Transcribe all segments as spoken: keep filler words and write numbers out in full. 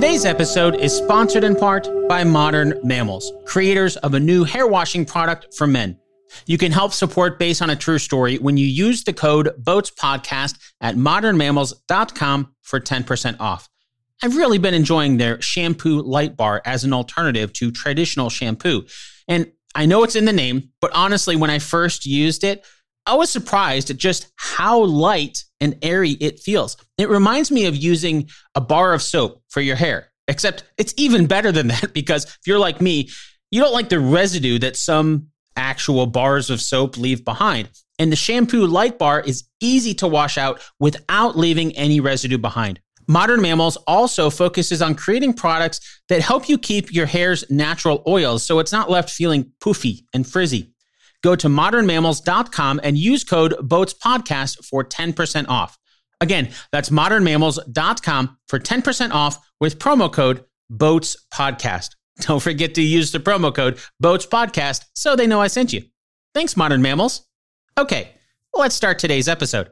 Today's episode is sponsored in part by Modern Mammals, creators of a new hair washing product for men. You can help support Based on a True Story when you use the code BOATSPODCAST at modern mammals dot com for ten percent off. I've really been enjoying their shampoo light bar as an alternative to traditional shampoo. And I know it's in the name, but honestly, when I first used it, I was surprised at just how light and airy it feels. It reminds me of using a bar of soap for your hair, except it's even better than that because if you're like me, you don't like the residue that some actual bars of soap leave behind. And the shampoo light bar is easy to wash out without leaving any residue behind. Modern Mammals also focuses on creating products that help you keep your hair's natural oils so it's not left feeling poofy and frizzy. Go to modern mammals dot com and use code BOATSPODCAST for ten percent off. Again, that's modern mammals dot com for ten percent off with promo code BOATSPODCAST. Don't forget to use the promo code BOATSPODCAST so they know I sent you. Thanks, Modern Mammals. Okay, let's start today's episode.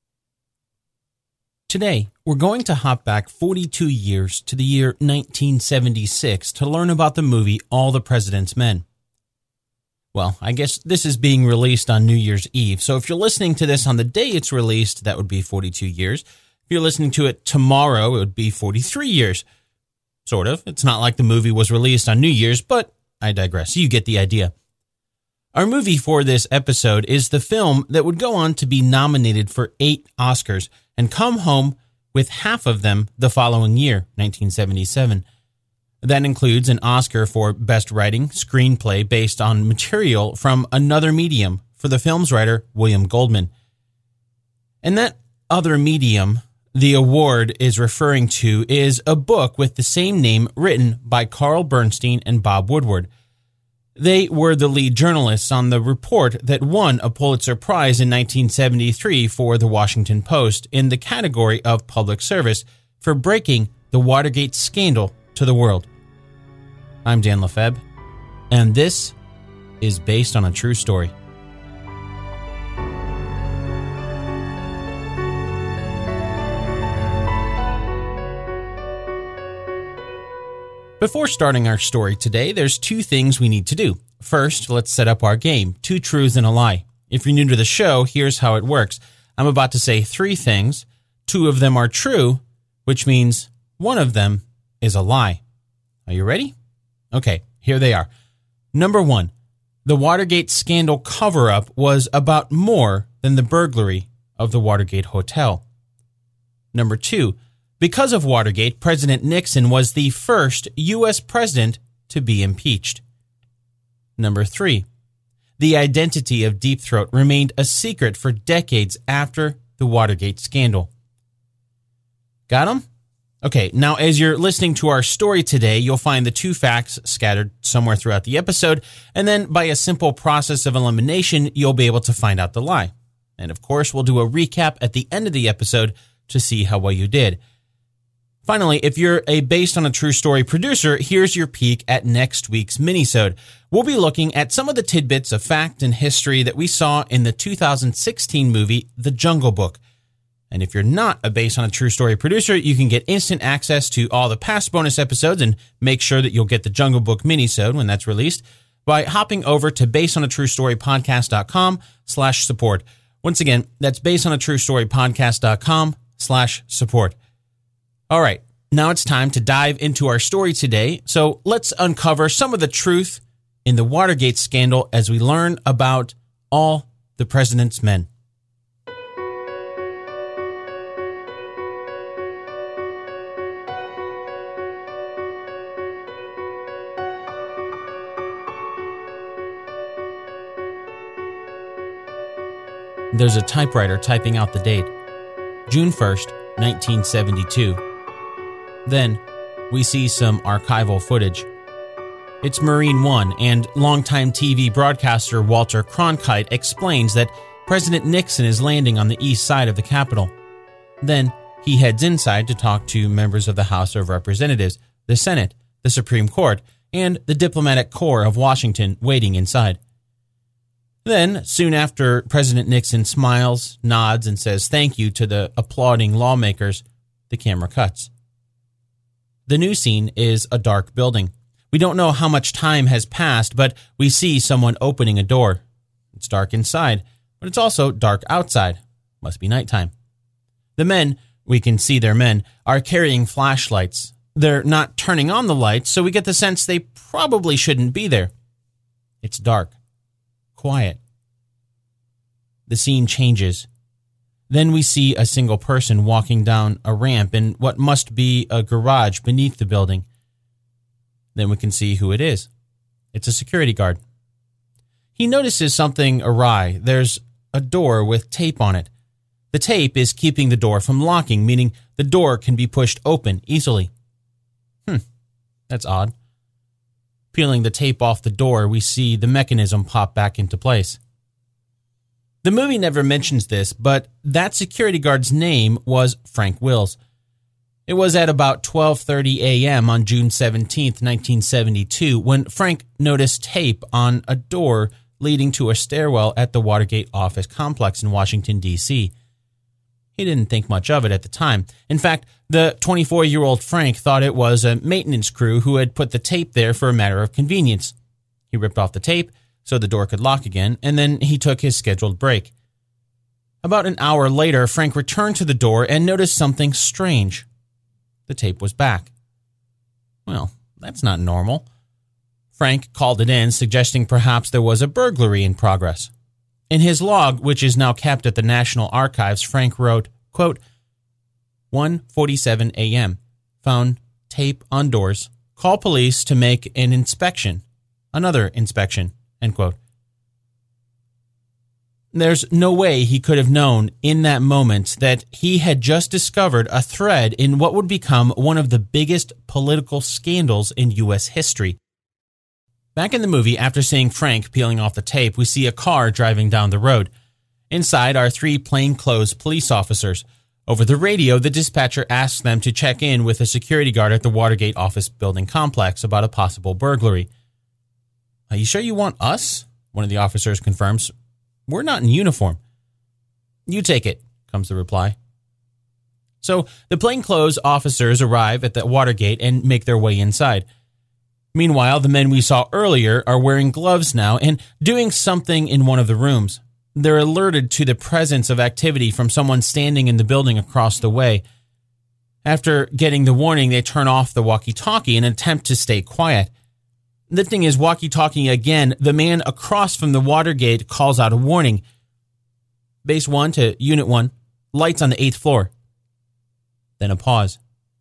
Today, we're going to hop back forty-two years to the year nineteen seventy-six to learn about the movie All the President's Men. Well, I guess this is being released on New Year's Eve, so if you're listening to this on the day it's released, that would be forty-two years. If you're listening to it tomorrow, it would be forty-three years. Sort of. It's not like the movie was released on New Year's, but I digress. You get the idea. Our movie for this episode is the film that would go on to be nominated for eight Oscars and come home with half of them the following year, nineteen seventy-seven. That includes an Oscar for Best Writing Screenplay based on material from another medium for the film's writer, William Goldman. And that other medium the award is referring to is a book with the same name written by Carl Bernstein and Bob Woodward. They were the lead journalists on the report that won a Pulitzer Prize in nineteen seventy-three for the Washington Post in the category of public service for breaking the Watergate scandal to the world. I'm Dan Lefebvre, and this is Based on a True Story. Before starting our story today, there's two things we need to do. First, let's set up our game, Two Truths and a Lie. If you're new to the show, here's how it works. I'm about to say three things. Two of them are true, which means one of them is a lie. Are you ready? Okay, here they are. Number one, the Watergate scandal cover-up was about more than the burglary of the Watergate Hotel. Number two, because of Watergate, President Nixon was the first U S president to be impeached. Number three, the identity of Deep Throat remained a secret for decades after the Watergate scandal. Got 'em? Okay, now as you're listening to our story today, you'll find the two facts scattered somewhere throughout the episode, and then by a simple process of elimination, you'll be able to find out the lie. And of course, we'll do a recap at the end of the episode to see how well you did. Finally, if you're a Based on a True Story producer, here's your peek at next week's minisode. We'll be looking at some of the tidbits of fact and history that we saw in the two thousand sixteen movie, The Jungle Book. And if you're not a Based on a True Story producer, you can get instant access to all the past bonus episodes and make sure that you'll get the Jungle Book minisode when that's released by hopping over to based on a true story podcast dot com slash support. Once again, that's based on a true story podcast dot com slash support. All right, now it's time to dive into our story today. So let's uncover some of the truth in the Watergate scandal as we learn about all the president's men. There's a typewriter typing out the date, June first, nineteen seventy-two. Then, we see some archival footage. It's Marine One, and longtime T V broadcaster Walter Cronkite explains that President Nixon is landing on the east side of the Capitol. Then, he heads inside to talk to members of the House of Representatives, the Senate, the Supreme Court, and the diplomatic corps of Washington waiting inside. Then, soon after President Nixon smiles, nods, and says thank you to the applauding lawmakers, the camera cuts. The new scene is a dark building. We don't know how much time has passed, but we see someone opening a door. It's dark inside, but it's also dark outside. Must be nighttime. The men, we can see they're men, are carrying flashlights. They're not turning on the lights, so we get the sense they probably shouldn't be there. It's dark. Quiet. The scene changes. Then we see a single person walking down a ramp in what must be a garage beneath the building. Then we can see who it is. It's a security guard. He notices something awry. There's a door with tape on it. The tape is keeping the door from locking, meaning the door can be pushed open easily. Hmm, that's odd. Peeling the tape off the door, we see the mechanism pop back into place. The movie never mentions this, but that security guard's name was Frank Wills. It was at about twelve thirty a.m. on June seventeenth, nineteen seventy-two, when Frank noticed tape on a door leading to a stairwell at the Watergate office complex in Washington, D C He didn't think much of it at the time. In fact, the twenty-four-year-old Frank thought it was a maintenance crew who had put the tape there for a matter of convenience. He ripped off the tape so the door could lock again, and then he took his scheduled break. About an hour later, Frank returned to the door and noticed something strange. The tape was back. Well, that's not normal. Frank called it in, suggesting perhaps there was a burglary in progress. In his log, which is now kept at the National Archives, Frank wrote, quote, one forty-seven a.m. Found tape on doors. Call police to make an inspection. Another inspection, end quote. There's no way he could have known in that moment that he had just discovered a thread in what would become one of the biggest political scandals in U S history. Back in the movie, after seeing Frank peeling off the tape, we see a car driving down the road. Inside are three plainclothes police officers. Over the radio, the dispatcher asks them to check in with a security guard at the Watergate office building complex about a possible burglary. Are you sure you want us? One of the officers confirms. We're not in uniform. You take it, comes the reply. So the plainclothes officers arrive at the Watergate and make their way inside. Meanwhile, the men we saw earlier are wearing gloves now and doing something in one of the rooms. They're alerted to the presence of activity from someone standing in the building across the way. After getting the warning, they turn off the walkie-talkie and attempt to stay quiet. Lifting his walkie-talkie again, the man across from the Watergate calls out a warning. Base one to Unit one, lights on the eighth floor. Then a pause.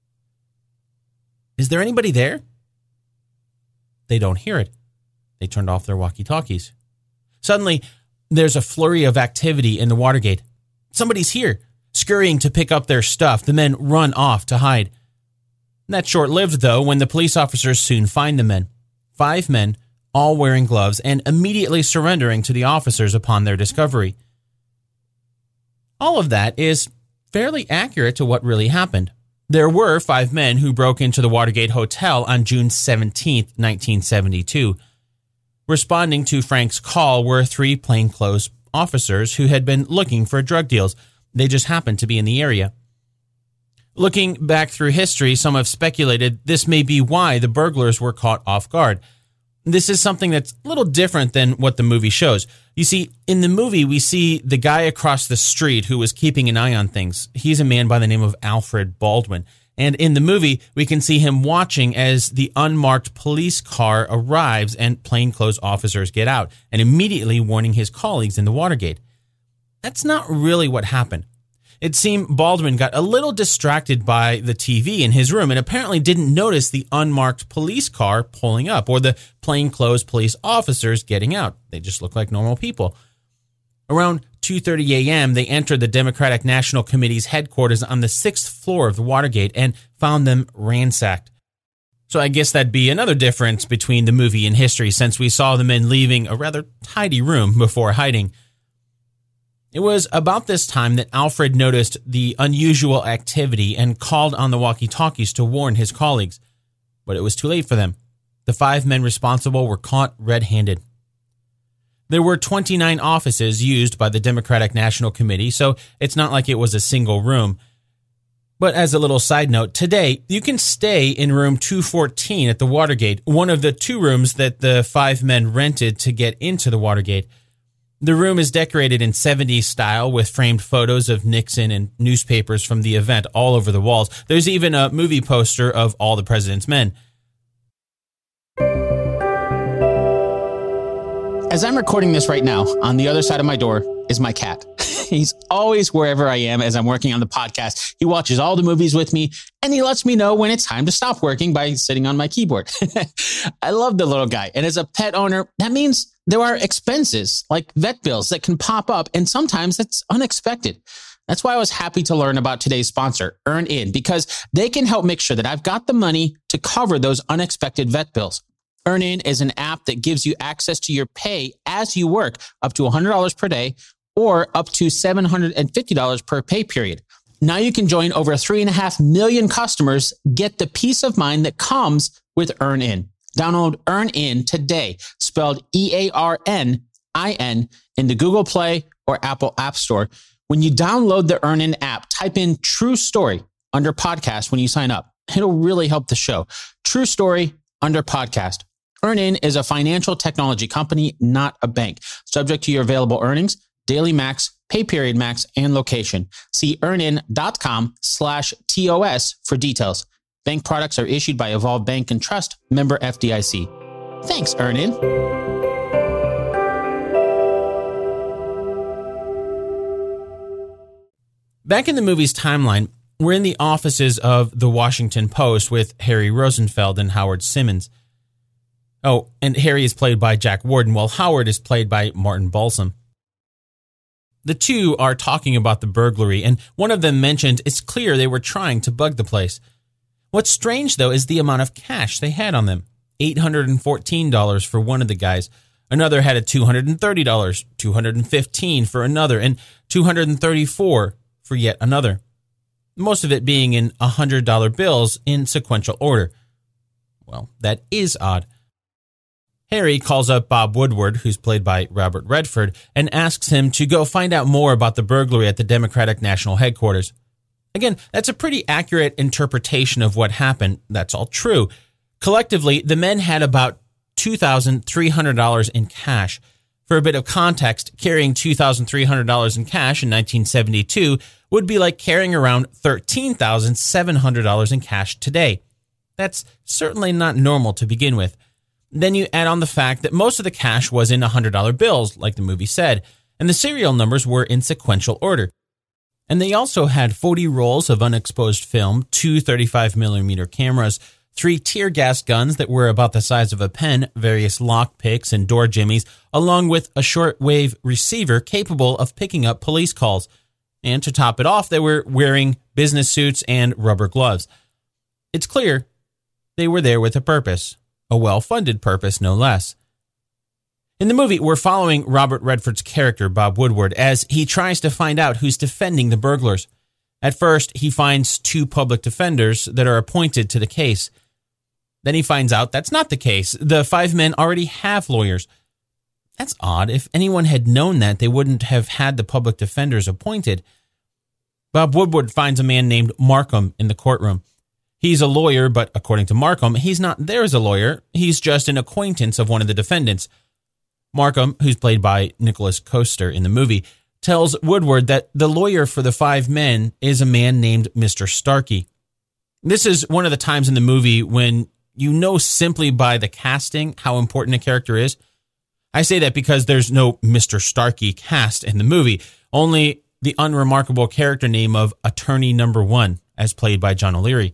Is there anybody there? They don't hear it. They turned off their walkie-talkies. Suddenly, there's a flurry of activity in the Watergate. Somebody's here. Scurrying to pick up their stuff, the men run off to hide. That's short-lived, though, when the police officers soon find the men. Five men, all wearing gloves, and immediately surrendering to the officers upon their discovery. All of that is fairly accurate to what really happened. There were five men who broke into the Watergate Hotel on June seventeenth, nineteen seventy-two. Responding to Frank's call were three plainclothes officers who had been looking for drug deals. They just happened to be in the area. Looking back through history, some have speculated this may be why the burglars were caught off guard. This is something that's a little different than what the movie shows. You see, in the movie, we see the guy across the street who was keeping an eye on things. He's a man by the name of Alfred Baldwin. And in the movie, we can see him watching as the unmarked police car arrives and plainclothes officers get out, and immediately warning his colleagues in the Watergate. That's not really what happened. It seemed Baldwin got a little distracted by the T V in his room and apparently didn't notice the unmarked police car pulling up or the plainclothes police officers getting out. They just look like normal people. Around two thirty a.m., they entered the Democratic National Committee's headquarters on the sixth floor of the Watergate and found them ransacked. So I guess that'd be another difference between the movie and history, since we saw the men leaving a rather tidy room before hiding. It was about this time that Alfred noticed the unusual activity and called on the walkie-talkies to warn his colleagues. But it was too late for them. The five men responsible were caught red-handed. There were twenty-nine offices used by the Democratic National Committee, so it's not like it was a single room. But as a little side note, today you can stay in room two fourteen at the Watergate, one of the two rooms that the five men rented to get into the Watergate. The room is decorated in seventies style with framed photos of Nixon and newspapers from the event all over the walls. There's even a movie poster of all the president's men. As I'm recording this right now, on the other side of my door is my cat. He's always wherever I am as I'm working on the podcast. He watches all the movies with me, and he lets me know when it's time to stop working by sitting on my keyboard. I love the little guy. And as a pet owner, that means there are expenses like vet bills that can pop up, and sometimes it's unexpected. That's why I was happy to learn about today's sponsor, EarnIn, because they can help make sure that I've got the money to cover those unexpected vet bills. EarnIn is an app that gives you access to your pay as you work, up to one hundred dollars per day or up to seven hundred fifty dollars per pay period. Now you can join over three and a half million customers, get the peace of mind that comes with EarnIn. Download EarnIn today, spelled E A R N I N, in the Google Play or Apple App Store. When you download the EarnIn app, type in True Story under podcast when you sign up. It'll really help the show. True Story under podcast. EarnIn is a financial technology company, not a bank. Subject to your available earnings, daily max, pay period max, and location. See earnin.com slash TOS for details. Bank products are issued by Evolve Bank and Trust, member F D I C. Thanks, EarnIn. Back in the movie's timeline, we're in the offices of the Washington Post with Harry Rosenfeld and Howard Simmons. Oh, and Harry is played by Jack Warden, while Howard is played by Martin Balsam. The two are talking about the burglary, and one of them mentioned it's clear they were trying to bug the place. What's strange, though, is the amount of cash they had on them. eight hundred fourteen dollars for one of the guys. Another had a two hundred thirty dollars, two hundred fifteen dollars for another, and two hundred thirty-four dollars for yet another. Most of it being in one hundred dollar bills in sequential order. Well, that is odd. Harry calls up Bob Woodward, who's played by Robert Redford, and asks him to go find out more about the burglary at the Democratic National Headquarters. Again, that's a pretty accurate interpretation of what happened. That's all true. Collectively, the men had about two thousand three hundred dollars in cash. For a bit of context, carrying two thousand three hundred dollars in cash in nineteen seventy-two would be like carrying around thirteen thousand seven hundred dollars in cash today. That's certainly not normal to begin with. Then you add on the fact that most of the cash was in one hundred dollar bills, like the movie said, and the serial numbers were in sequential order. And they also had forty rolls of unexposed film, two thirty-five millimeter cameras, three tear gas guns that were about the size of a pen, various lock picks and door jimmies, along with a shortwave receiver capable of picking up police calls. And to top it off, they were wearing business suits and rubber gloves. It's clear they were there with a purpose. A well-funded purpose, no less. In the movie, we're following Robert Redford's character, Bob Woodward, as he tries to find out who's defending the burglars. At first, he finds two public defenders that are appointed to the case. Then he finds out that's not the case. The five men already have lawyers. That's odd. If anyone had known that, they wouldn't have had the public defenders appointed. Bob Woodward finds a man named Markham in the courtroom. He's a lawyer, but according to Markham, he's not there as a lawyer. He's just an acquaintance of one of the defendants. Markham, who's played by Nicholas Coster in the movie, tells Woodward that the lawyer for the five men is a man named Mister Starkey. This is one of the times in the movie when you know simply by the casting how important a character is. I say that because there's no Mister Starkey cast in the movie, only the unremarkable character name of Attorney Number One, as played by John O'Leary.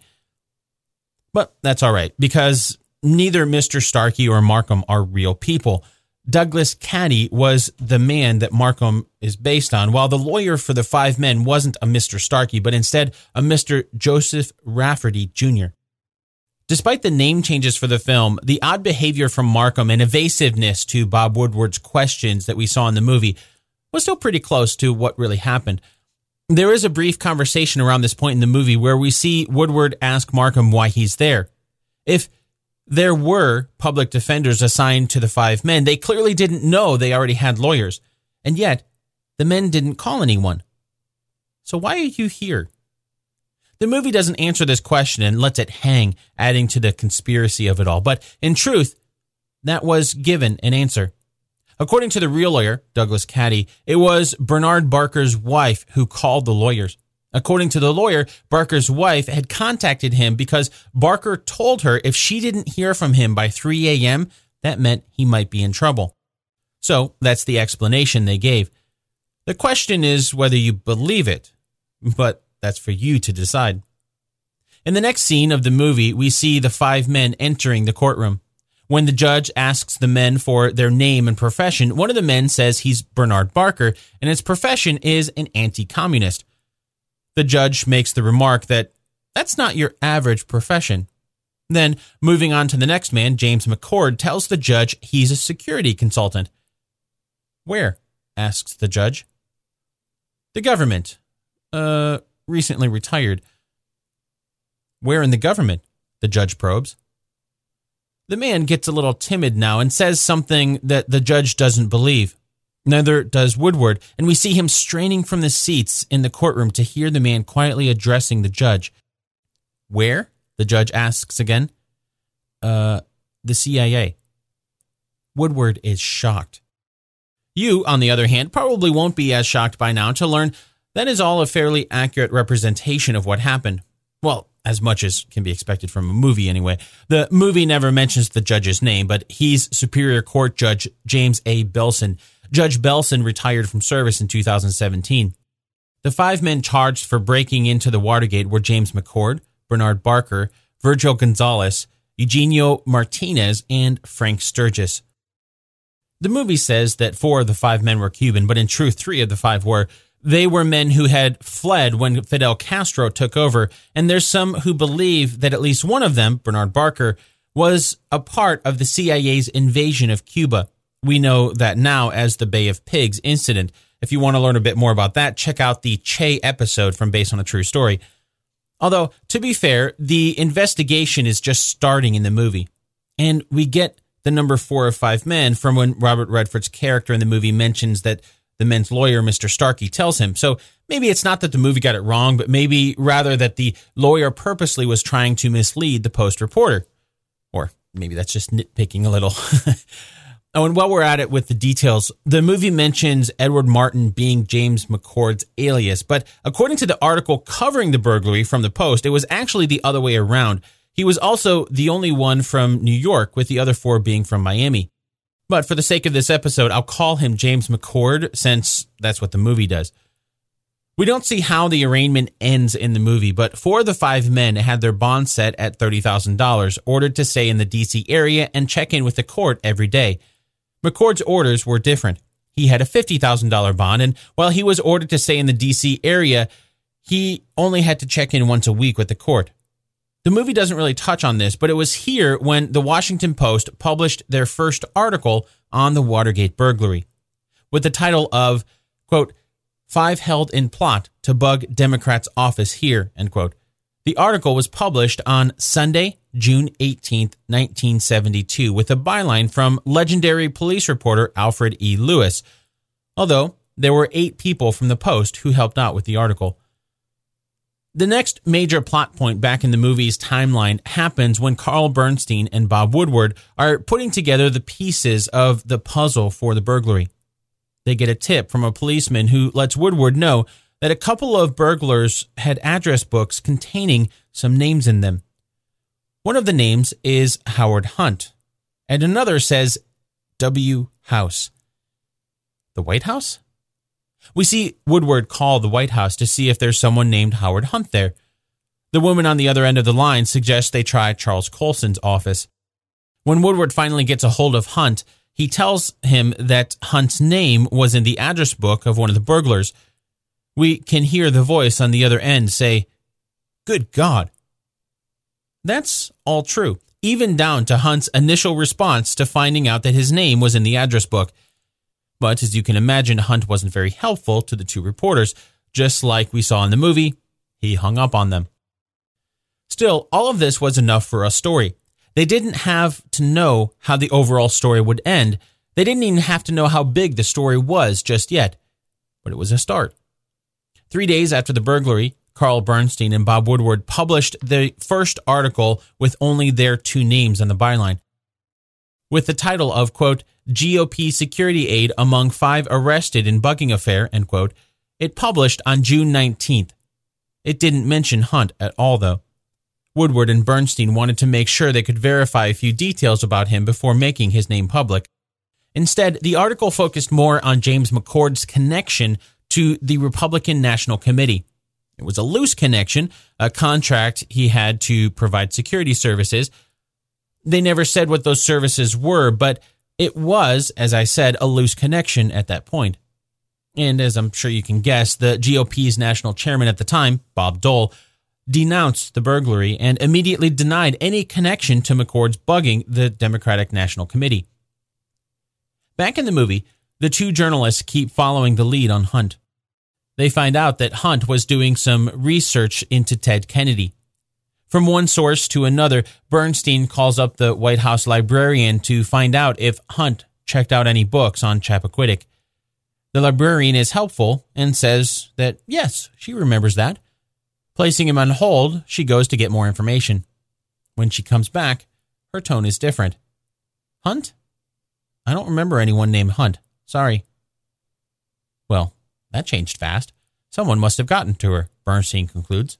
But that's all right, because neither Mister Starkey or Markham are real people. Douglas Caddy was the man that Markham is based on, while the lawyer for the five men wasn't a Mister Starkey, but instead a Mister Joseph Rafferty Junior Despite the name changes for the film, the odd behavior from Markham and evasiveness to Bob Woodward's questions that we saw in the movie was still pretty close to what really happened. There is a brief conversation around this point in the movie where we see Woodward ask Markham why he's there. If there were public defenders assigned to the five men, they clearly didn't know they already had lawyers. And yet, the men didn't call anyone. So why are you here? The movie doesn't answer this question and lets it hang, adding to the conspiracy of it all. But in truth, that was given an answer. According to the real lawyer, Douglas Caddy, it was Bernard Barker's wife who called the lawyers. According to the lawyer, Barker's wife had contacted him because Barker told her if she didn't hear from him by three a.m., that meant he might be in trouble. So that's the explanation they gave. The question is whether you believe it, but that's for you to decide. In the next scene of the movie, we see the five men entering the courtroom. When the judge asks the men for their name and profession, one of the men says he's Bernard Barker, and his profession is an anti-communist. The judge makes the remark that that's not your average profession. Then, moving on to the next man, James McCord tells the judge he's a security consultant. Where? Asks the judge. The government. Uh, recently retired. Where in the government? The judge probes. The man gets a little timid now and says something that the judge doesn't believe. Neither does Woodward, and we see him straining from the seats in the courtroom to hear the man quietly addressing the judge. Where? The judge asks again. Uh, the C I A. Woodward is shocked. You, on the other hand, probably won't be as shocked by now to learn that is all a fairly accurate representation of what happened. Well, as much as can be expected from a movie anyway. The movie never mentions the judge's name, but he's Superior Court Judge James A. Belson. Judge Belson retired from service in two thousand seventeen. The five men charged for breaking into the Watergate were James McCord, Bernard Barker, Virgil Gonzalez, Eugenio Martinez, and Frank Sturgis. The movie says that four of the five men were Cuban, but in truth, three of the five were. They were men who had fled when Fidel Castro took over, and there's some who believe that at least one of them, Bernard Barker, was a part of the C I A's invasion of Cuba. We know that now as the Bay of Pigs incident. If you want to learn a bit more about that, check out the Che episode from Based on a True Story. Although, to be fair, the investigation is just starting in the movie, and we get the number four of five men from when Robert Redford's character in the movie mentions that the men's lawyer, Mister Starkey, tells him. So maybe it's not that the movie got it wrong, but maybe rather that the lawyer purposely was trying to mislead the Post reporter. Or maybe that's just nitpicking a little. Oh, and while we're at it with the details, the movie mentions Edward Martin being James McCord's alias, but according to the article covering the burglary from the Post, it was actually the other way around. He was also the only one from New York, with the other four being from Miami. But for the sake of this episode, I'll call him James McCord, since that's what the movie does. We don't see how the arraignment ends in the movie, but four of the five men had their bond set at thirty thousand dollars, ordered to stay in the D C area and check in with the court every day. McCord's orders were different. He had a fifty thousand dollars bond, and while he was ordered to stay in the D C area, he only had to check in once a week with the court. The movie doesn't really touch on this, but it was here when the Washington Post published their first article on the Watergate burglary, with the title of, quote, Five Held in Plot to Bug Democrats' Office Here, end quote. The article was published on Sunday, June eighteenth, nineteen seventy-two, with a byline from legendary police reporter Alfred E. Lewis, although there were eight people from the Post who helped out with the article. The next major plot point back in the movie's timeline happens when Carl Bernstein and Bob Woodward are putting together the pieces of the puzzle for the burglary. They get a tip from a policeman who lets Woodward know that a couple of burglars had address books containing some names in them. One of the names is Howard Hunt, and another says W. House. The White House? We see Woodward call the White House to see if there's someone named Howard Hunt there. The woman on the other end of the line suggests they try Charles Colson's office. When Woodward finally gets a hold of Hunt, he tells him that Hunt's name was in the address book of one of the burglars. We can hear the voice on the other end say, "Good God." That's all true, even down to Hunt's initial response to finding out that his name was in the address book. But as you can imagine, Hunt wasn't very helpful to the two reporters. Just like we saw in the movie, he hung up on them. Still, all of this was enough for a story. They didn't have to know how the overall story would end. They didn't even have to know how big the story was just yet. But it was a start. Three days after the burglary, Carl Bernstein and Bob Woodward published the first article with only their two names on the byline. With the title of, quote, G O P security aid among five arrested in bugging affair, end quote, it published on June nineteenth. It didn't mention Hunt at all, though. Woodward and Bernstein wanted to make sure they could verify a few details about him before making his name public. Instead, the article focused more on James McCord's connection to the Republican National Committee. It was a loose connection, a contract he had to provide security services. They never said what those services were, but it was, as I said, a loose connection at that point. And as I'm sure you can guess, the G O P's national chairman at the time, Bob Dole, denounced the burglary and immediately denied any connection to McCord's bugging the Democratic National Committee. Back in the movie, the two journalists keep following the lead on Hunt. They find out that Hunt was doing some research into Ted Kennedy. From one source to another, Bernstein calls up the White House librarian to find out if Hunt checked out any books on Chappaquiddick. The librarian is helpful and says that, yes, she remembers that. Placing him on hold, she goes to get more information. When she comes back, her tone is different. Hunt? I don't remember anyone named Hunt. Sorry. Well, that changed fast. Someone must have gotten to her, Bernstein concludes.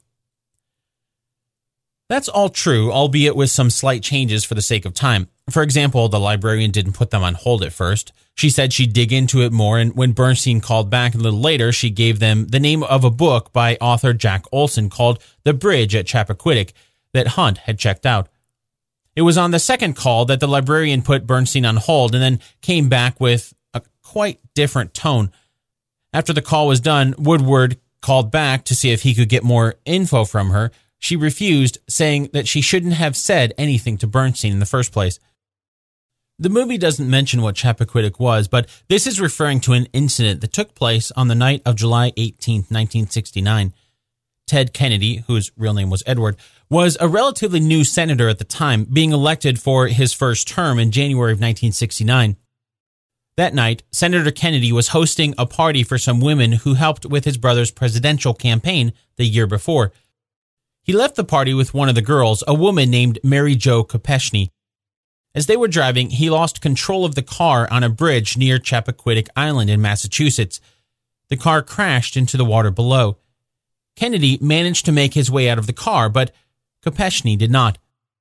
That's all true, albeit with some slight changes for the sake of time. For example, the librarian didn't put them on hold at first. She said she'd dig into it more, and when Bernstein called back a little later, she gave them the name of a book by author Jack Olson called The Bridge at Chappaquiddick that Hunt had checked out. It was on the second call that the librarian put Bernstein on hold and then came back with a quite different tone. After the call was done, Woodward called back to see if he could get more info from her. She refused, saying that she shouldn't have said anything to Bernstein in the first place. The movie doesn't mention what Chappaquiddick was, but this is referring to an incident that took place on the night of July eighteenth, nineteen sixty-nine. Ted Kennedy, whose real name was Edward, was a relatively new senator at the time, being elected for his first term in January of nineteen sixty-nine. That night, Senator Kennedy was hosting a party for some women who helped with his brother's presidential campaign the year before. He left the party with one of the girls, a woman named Mary Jo Kopechny. As they were driving, he lost control of the car on a bridge near Chappaquiddick Island in Massachusetts. The car crashed into the water below. Kennedy managed to make his way out of the car, but Kopechny did not.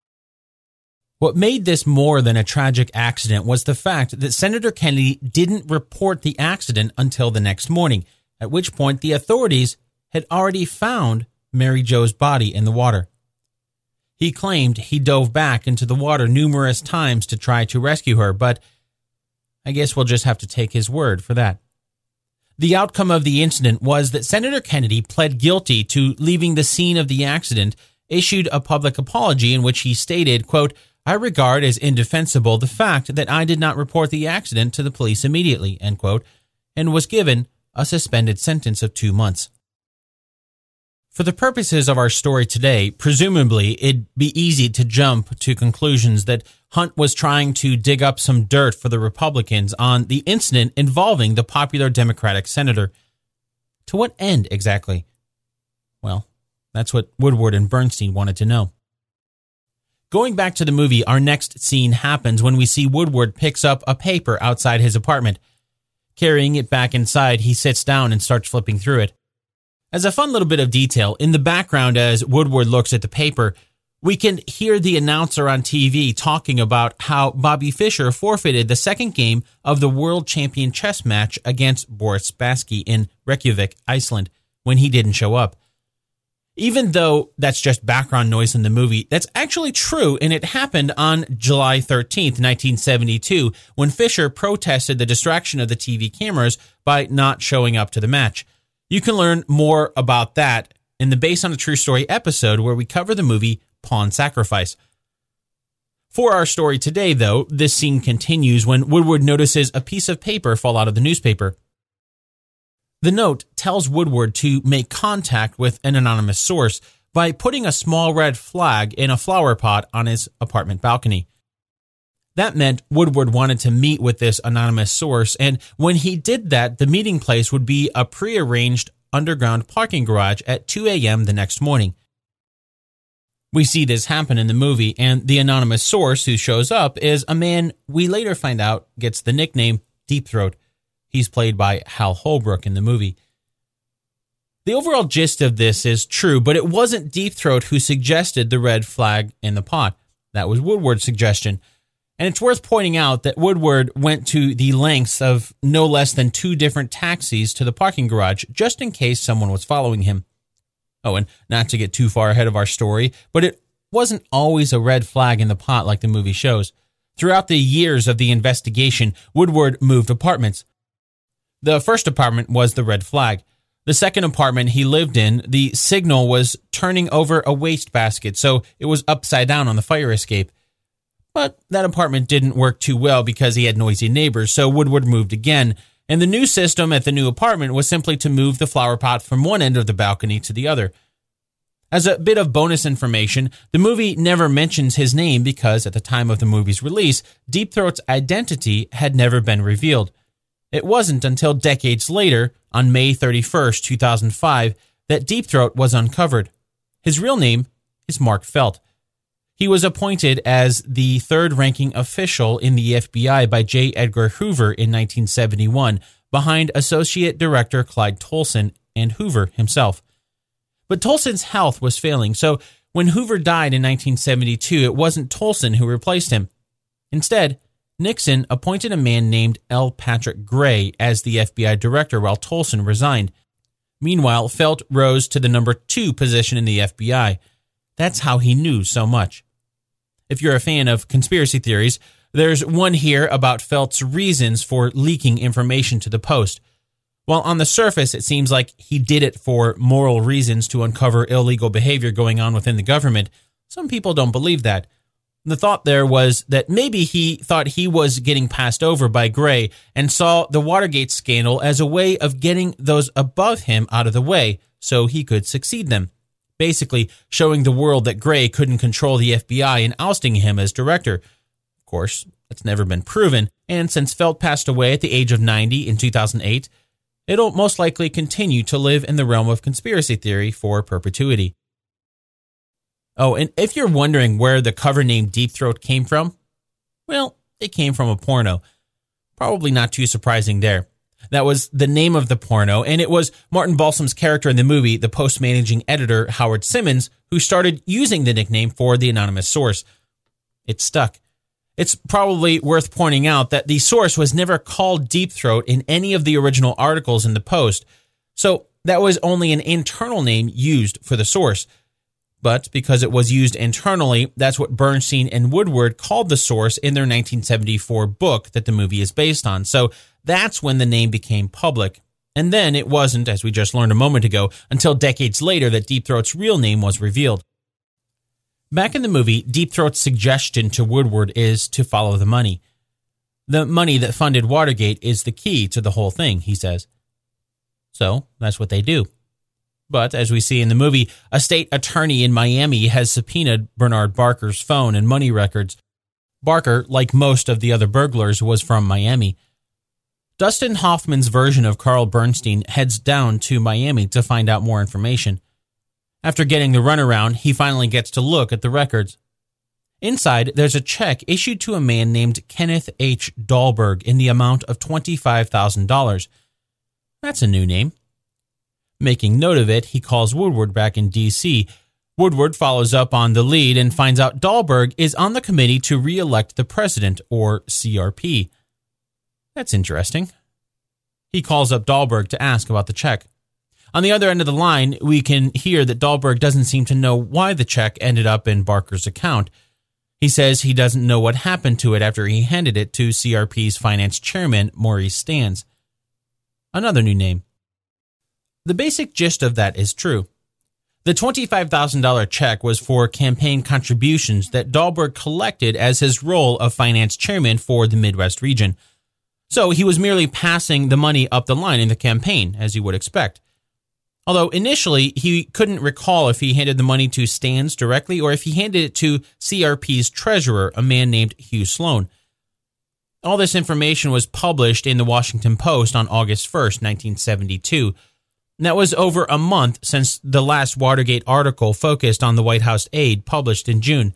What made this more than a tragic accident was the fact that Senator Kennedy didn't report the accident until the next morning, at which point the authorities had already found Mary Jo's body in the water. He claimed he dove back into the water numerous times to try to rescue her, but I guess we'll just have to take his word for that. The outcome of the incident was that Senator Kennedy pled guilty to leaving the scene of the accident, issued a public apology in which he stated, quote, I regard as indefensible the fact that I did not report the accident to the police immediately, end quote, and was given a suspended sentence of two months. For the purposes of our story today, presumably it'd be easy to jump to conclusions that Hunt was trying to dig up some dirt for the Republicans on the incident involving the popular Democratic senator. To what end exactly? Well, that's what Woodward and Bernstein wanted to know. Going back to the movie, our next scene happens when we see Woodward picks up a paper outside his apartment. Carrying it back inside, he sits down and starts flipping through it. As a fun little bit of detail, in the background as Woodward looks at the paper, we can hear the announcer on T V talking about how Bobby Fischer forfeited the second game of the World Champion chess match against Boris Spassky in Reykjavik, Iceland, when he didn't show up. Even though that's just background noise in the movie, that's actually true, and it happened on July thirteenth, nineteen seventy-two, when Fischer protested the distraction of the T V cameras by not showing up to the match. You can learn more about that in the Based on a True Story episode where we cover the movie Pawn Sacrifice. For our story today, though, this scene continues when Woodward notices a piece of paper fall out of the newspaper. The note tells Woodward to make contact with an anonymous source by putting a small red flag in a flower pot on his apartment balcony. That meant Woodward wanted to meet with this anonymous source, and when he did that, the meeting place would be a prearranged underground parking garage at two a.m. the next morning. We see this happen in the movie, and the anonymous source who shows up is a man we later find out gets the nickname Deep Throat. He's played by Hal Holbrook in the movie. The overall gist of this is true, but it wasn't Deep Throat who suggested the red flag in the pot. That was Woodward's suggestion. And it's worth pointing out that Woodward went to the lengths of no less than two different taxis to the parking garage just in case someone was following him. Oh, and not to get too far ahead of our story, but it wasn't always a red flag in the pot like the movie shows. Throughout the years of the investigation, Woodward moved apartments. The first apartment was the red flag. The second apartment he lived in, the signal was turning over a wastebasket, so it was upside down on the fire escape. But that apartment didn't work too well because he had noisy neighbors, so Woodward moved again, and the new system at the new apartment was simply to move the flower pot from one end of the balcony to the other. As a bit of bonus information, the movie never mentions his name because at the time of the movie's release, Deep Throat's identity had never been revealed. It wasn't until decades later, on May thirty-first, two thousand five, that Deep Throat was uncovered. His real name is Mark Felt. He was appointed as the third-ranking official in the F B I by J. Edgar Hoover in nineteen seventy-one, behind Associate Director Clyde Tolson and Hoover himself. But Tolson's health was failing, so when Hoover died in nineteen seventy-two, it wasn't Tolson who replaced him. Instead, Nixon appointed a man named L. Patrick Gray as the F B I director while Tolson resigned. Meanwhile, Felt rose to the number two position in the F B I. That's how he knew so much. If you're a fan of conspiracy theories, there's one here about Felt's reasons for leaking information to the Post. While on the surface it seems like he did it for moral reasons to uncover illegal behavior going on within the government, some people don't believe that. The thought there was that maybe he thought he was getting passed over by Gray and saw the Watergate scandal as a way of getting those above him out of the way so he could succeed them. Basically showing the world that Gray couldn't control the F B I and ousting him as director. Of course, that's never been proven, and since Felt passed away at the age of ninety in two thousand eight, it'll most likely continue to live in the realm of conspiracy theory for perpetuity. Oh, and if you're wondering where the cover name Deep Throat came from, well, it came from a porno. Probably not too surprising there. That was the name of the porno, and it was Martin Balsam's character in the movie, the Post managing editor Howard Simmons, who started using the nickname for the anonymous source. It stuck. It's probably worth pointing out that the source was never called Deep Throat in any of the original articles in the Post, so that was only an internal name used for the source. But because it was used internally, that's what Bernstein and Woodward called the source in their nineteen seventy-four book that the movie is based on. So that's when the name became public. And then it wasn't, as we just learned a moment ago, until decades later that Deep Throat's real name was revealed. Back in the movie, Deep Throat's suggestion to Woodward is to follow the money. The money that funded Watergate is the key to the whole thing, he says. So that's what they do. But, as we see in the movie, a state attorney in Miami has subpoenaed Bernard Barker's phone and money records. Barker, like most of the other burglars, was from Miami. Dustin Hoffman's version of Carl Bernstein heads down to Miami to find out more information. After getting the runaround, he finally gets to look at the records. Inside, there's a check issued to a man named Kenneth H. Dahlberg in the amount of twenty-five thousand dollars. That's a new name. Making note of it, he calls Woodward back in D C. Woodward follows up on the lead and finds out Dahlberg is on the committee to re-elect the president, or C R P. That's interesting. He calls up Dahlberg to ask about the check. On the other end of the line, we can hear that Dahlberg doesn't seem to know why the check ended up in Barker's account. He says he doesn't know what happened to it after he handed it to C R P's finance chairman, Maurice Stans. Another new name. The basic gist of that is true. The twenty-five thousand dollars check was for campaign contributions that Dahlberg collected as his role of finance chairman for the Midwest region. So he was merely passing the money up the line in the campaign, as you would expect. Although initially he couldn't recall if he handed the money to Stans directly or if he handed it to C R P's treasurer, a man named Hugh Sloan. All this information was published in the Washington Post on August first, nineteen seventy-two. And that was over a month since the last Watergate article focused on the White House aide published in June.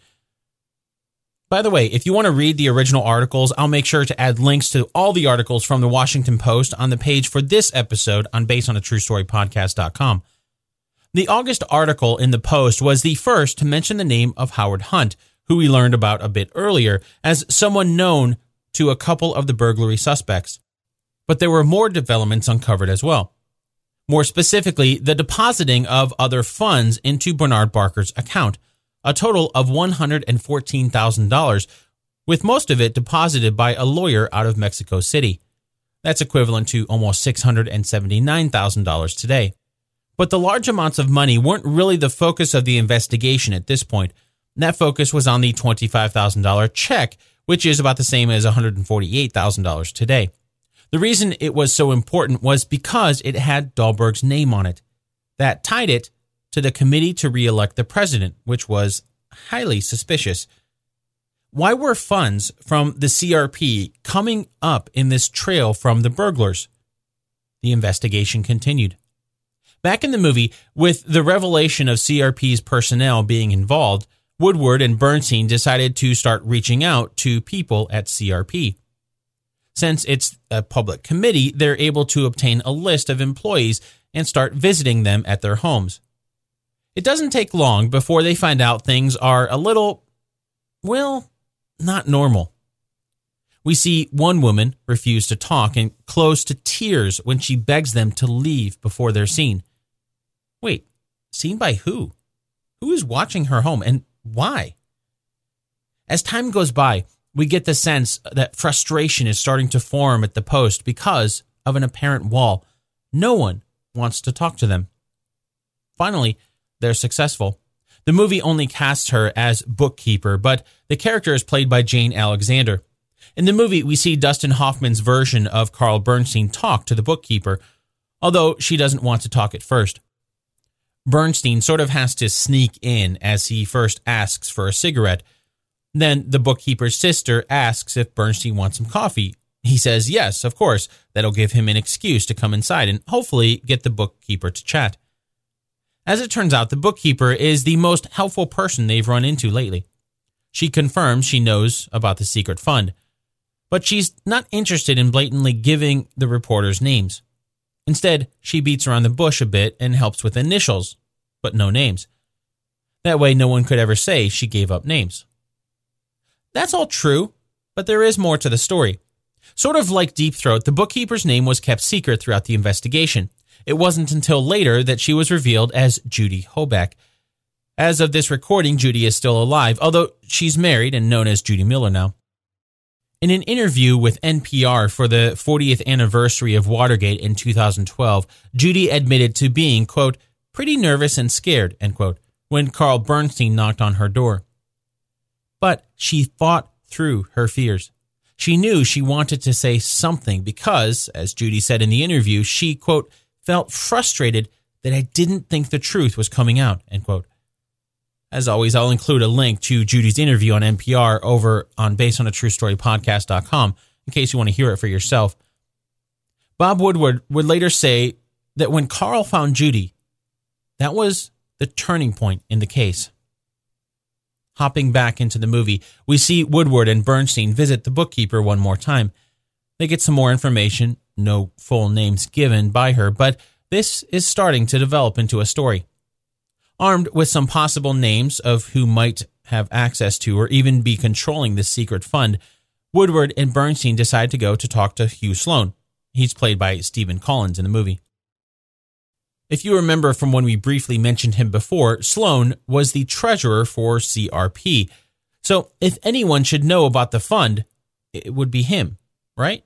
By the way, if you want to read the original articles, I'll make sure to add links to all the articles from the Washington Post on the page for this episode on based on a true story podcast dot com. The August article in the Post was the first to mention the name of Howard Hunt, who we learned about a bit earlier, as someone known to a couple of the burglary suspects. But there were more developments uncovered as well. More specifically, the depositing of other funds into Bernard Barker's account, a total of one hundred fourteen thousand dollars, with most of it deposited by a lawyer out of Mexico City. That's equivalent to almost six hundred seventy-nine thousand dollars today. But the large amounts of money weren't really the focus of the investigation at this point. That focus was on the twenty-five thousand dollars check, which is about the same as one hundred forty-eight thousand dollars today. The reason it was so important was because it had Dahlberg's name on it. That tied it to the committee to re-elect the president, which was highly suspicious. Why were funds from the C R P coming up in this trail from the burglars? The investigation continued. Back in the movie, with the revelation of C R P's personnel being involved, Woodward and Bernstein decided to start reaching out to people at C R P. Since it's a public committee, they're able to obtain a list of employees and start visiting them at their homes. It doesn't take long before they find out things are a little, well, not normal. We see one woman refuse to talk and close to tears when she begs them to leave before they're seen. Wait, seen by who? Who is watching her home and why? As time goes by, we get the sense that frustration is starting to form at the Post because of an apparent wall. No one wants to talk to them. Finally, they're successful. The movie only casts her as bookkeeper, but the character is played by Jane Alexander. In the movie, we see Dustin Hoffman's version of Carl Bernstein talk to the bookkeeper, although she doesn't want to talk at first. Bernstein sort of has to sneak in as he first asks for a cigarette. Then the bookkeeper's sister asks if Bernstein wants some coffee. He says yes, of course. That'll give him an excuse to come inside and hopefully get the bookkeeper to chat. As it turns out, the bookkeeper is the most helpful person they've run into lately. She confirms she knows about the secret fund, but she's not interested in blatantly giving the reporters names. Instead, she beats around the bush a bit and helps with initials, but no names. That way, no one could ever say she gave up names. That's all true, but there is more to the story. Sort of like Deep Throat, the bookkeeper's name was kept secret throughout the investigation. It wasn't until later that she was revealed as Judy Hoback. As of this recording, Judy is still alive, although she's married and known as Judy Miller now. In an interview with N P R for the fortieth anniversary of Watergate in two thousand twelve, Judy admitted to being, quote, pretty nervous and scared, end quote, when Carl Bernstein knocked on her door. But she fought through her fears. She knew she wanted to say something because, as Judy said in the interview, she, quote, felt frustrated that I didn't think the truth was coming out, end quote. As always, I'll include a link to Judy's interview on N P R over on based on a true story podcast dot com in case you want to hear it for yourself. Bob Woodward would later say that when Carl found Judy, that was the turning point in the case. Hopping back into the movie, we see Woodward and Bernstein visit the bookkeeper one more time. They get some more information, no full names given by her, but this is starting to develop into a story. Armed with some possible names of who might have access to or even be controlling this secret fund, Woodward and Bernstein decide to go to talk to Hugh Sloan. He's played by Stephen Collins in the movie. If you remember from when we briefly mentioned him before, Sloan was the treasurer for C R P. So if anyone should know about the fund, it would be him, right?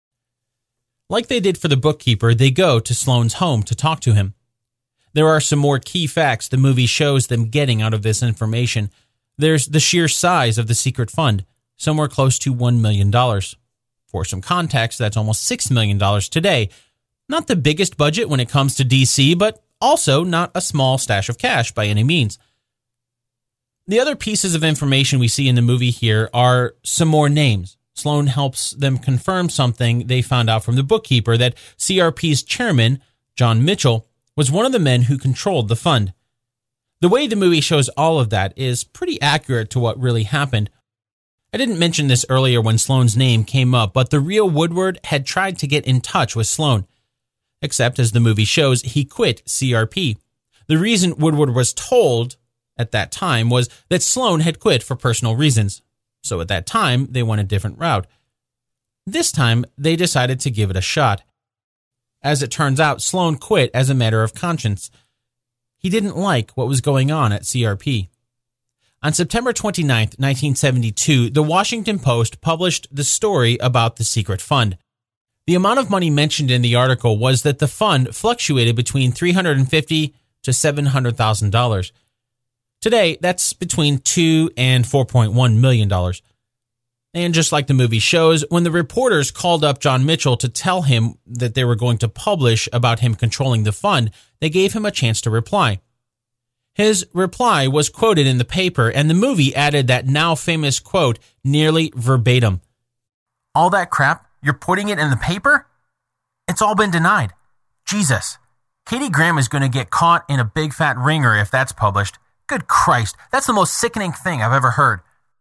Like they did for the bookkeeper, they go to Sloan's home to talk to him. There are some more key facts the movie shows them getting out of this information. There's the sheer size of the secret fund, somewhere close to one million dollars. For some context, that's almost six million dollars today. Not the biggest budget when it comes to D C, but also not a small stash of cash by any means. The other pieces of information we see in the movie here are some more names. Sloan helps them confirm something they found out from the bookkeeper, that C R P's chairman, John Mitchell, was one of the men who controlled the fund. The way the movie shows all of that is pretty accurate to what really happened. I didn't mention this earlier when Sloan's name came up, but the real Woodward had tried to get in touch with Sloan. Except, as the movie shows, he quit C R P. The reason Woodward was told at that time was that Sloan had quit for personal reasons. So at that time, they went a different route. This time, they decided to give it a shot. As it turns out, Sloan quit as a matter of conscience. He didn't like what was going on at C R P. On September twenty-ninth, nineteen seventy-two, the Washington Post published the story about the secret fund. The amount of money mentioned in the article was that the fund fluctuated between three hundred fifty thousand dollars to seven hundred thousand dollars. Today, that's between two and four point one million dollars. And just like the movie shows, when the reporters called up John Mitchell to tell him that they were going to publish about him controlling the fund, they gave him a chance to reply. His reply was quoted in the paper, and the movie added that now famous quote nearly verbatim. "All that crap, you're putting it in the paper? It's all been denied. Jesus. Katie Graham is going to get caught in a big fat ringer if that's published. Good Christ, that's the most sickening thing I've ever heard."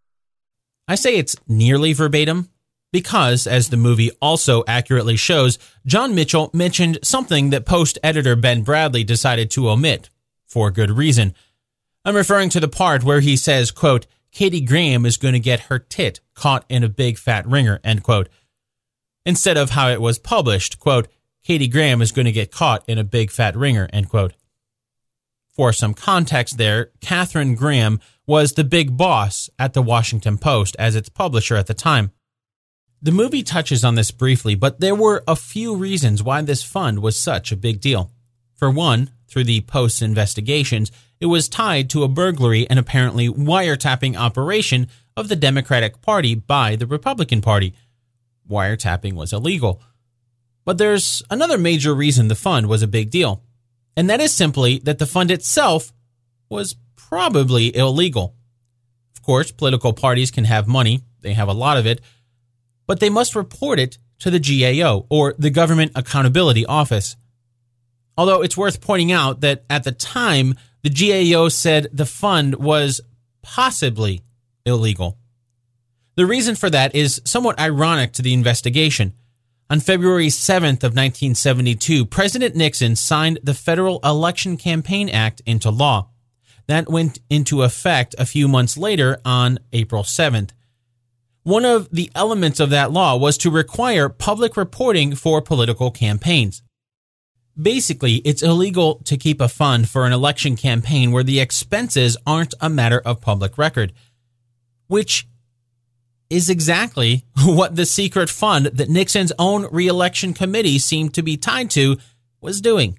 I say it's nearly verbatim because, as the movie also accurately shows, John Mitchell mentioned something that Post editor Ben Bradley decided to omit, for good reason. I'm referring to the part where he says, quote, "Katie Graham is going to get her tit caught in a big fat ringer," end quote. Instead of how it was published, quote, "Katie Graham is going to get caught in a big fat ringer," end quote. For some context there, Katharine Graham was the big boss at the Washington Post as its publisher at the time. The movie touches on this briefly, but there were a few reasons why this fund was such a big deal. For one, through the Post's investigations, it was tied to a burglary and apparently wiretapping operation of the Democratic Party by the Republican Party. Wiretapping was illegal. But there's another major reason the fund was a big deal, and that is simply that the fund itself was probably illegal. Of course, political parties can have money, they have a lot of it, but they must report it to the G A O, or the Government Accountability Office. Although it's worth pointing out that at the time, the G A O said the fund was possibly illegal. The reason for that is somewhat ironic to the investigation. On February seventh of nineteen seventy-two, President Nixon signed the Federal Election Campaign Act into law. That went into effect a few months later on April seventh. One of the elements of that law was to require public reporting for political campaigns. Basically, it's illegal to keep a fund for an election campaign where the expenses aren't a matter of public record, which is exactly what the secret fund that Nixon's own re-election committee seemed to be tied to was doing.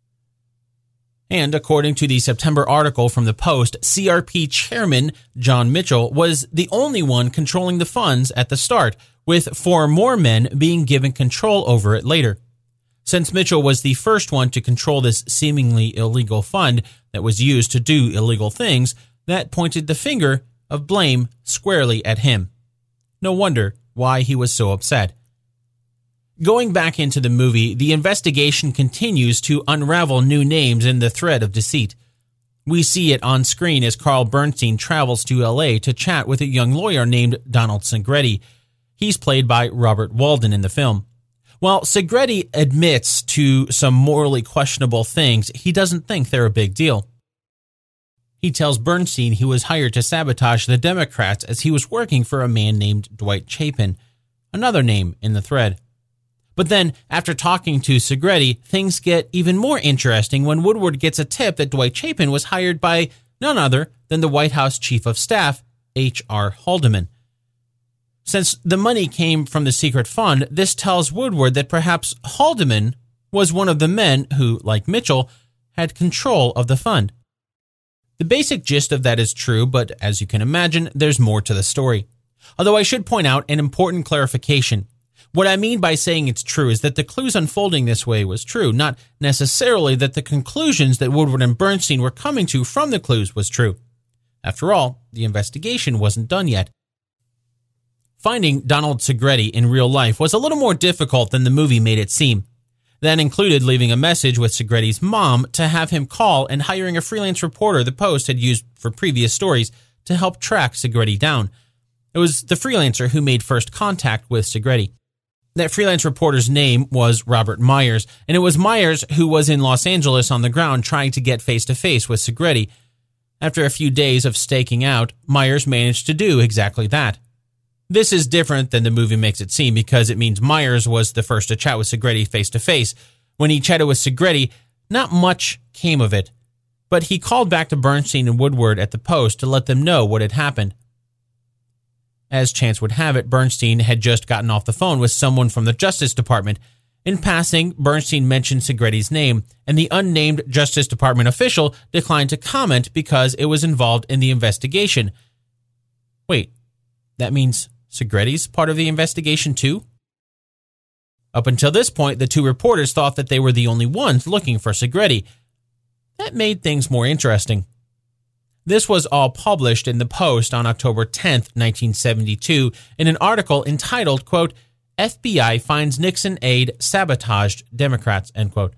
And according to the September article from the Post, C R P chairman John Mitchell was the only one controlling the funds at the start, with four more men being given control over it later. Since Mitchell was the first one to control this seemingly illegal fund that was used to do illegal things, that pointed the finger of blame squarely at him. No wonder why he was so upset. Going back into the movie, the investigation continues to unravel new names in the thread of deceit. We see it on screen as Carl Bernstein travels to L A to chat with a young lawyer named Donald Segretti. He's played by Robert Walden in the film. While Segretti admits to some morally questionable things, he doesn't think they're a big deal. He tells Bernstein he was hired to sabotage the Democrats as he was working for a man named Dwight Chapin, another name in the thread. But then, after talking to Segretti, things get even more interesting when Woodward gets a tip that Dwight Chapin was hired by none other than the White House Chief of Staff, H R Haldeman. Since the money came from the secret fund, this tells Woodward that perhaps Haldeman was one of the men who, like Mitchell, had control of the fund. The basic gist of that is true, but as you can imagine, there's more to the story. Although I should point out an important clarification. What I mean by saying it's true is that the clues unfolding this way was true, not necessarily that the conclusions that Woodward and Bernstein were coming to from the clues was true. After all, the investigation wasn't done yet. Finding Donald Segretti in real life was a little more difficult than the movie made it seem. That included leaving a message with Segretti's mom to have him call and hiring a freelance reporter the Post had used for previous stories to help track Segretti down. It was the freelancer who made first contact with Segretti. That freelance reporter's name was Robert Myers, and it was Myers who was in Los Angeles on the ground trying to get face-to-face with Segretti. After a few days of staking out, Myers managed to do exactly that. This is different than the movie makes it seem because it means Myers was the first to chat with Segretti face-to-face. When he chatted with Segretti, not much came of it, but he called back to Bernstein and Woodward at the Post to let them know what had happened. As chance would have it, Bernstein had just gotten off the phone with someone from the Justice Department. In passing, Bernstein mentioned Segretti's name, and the unnamed Justice Department official declined to comment because it was involved in the investigation. Wait, that means Segretti's part of the investigation too? Up until this point, the two reporters thought that they were the only ones looking for Segretti. That made things more interesting. This was all published in the Post on October tenth, nineteen seventy-two, in an article entitled, quote, F B I finds Nixon aide sabotaged Democrats, end quote.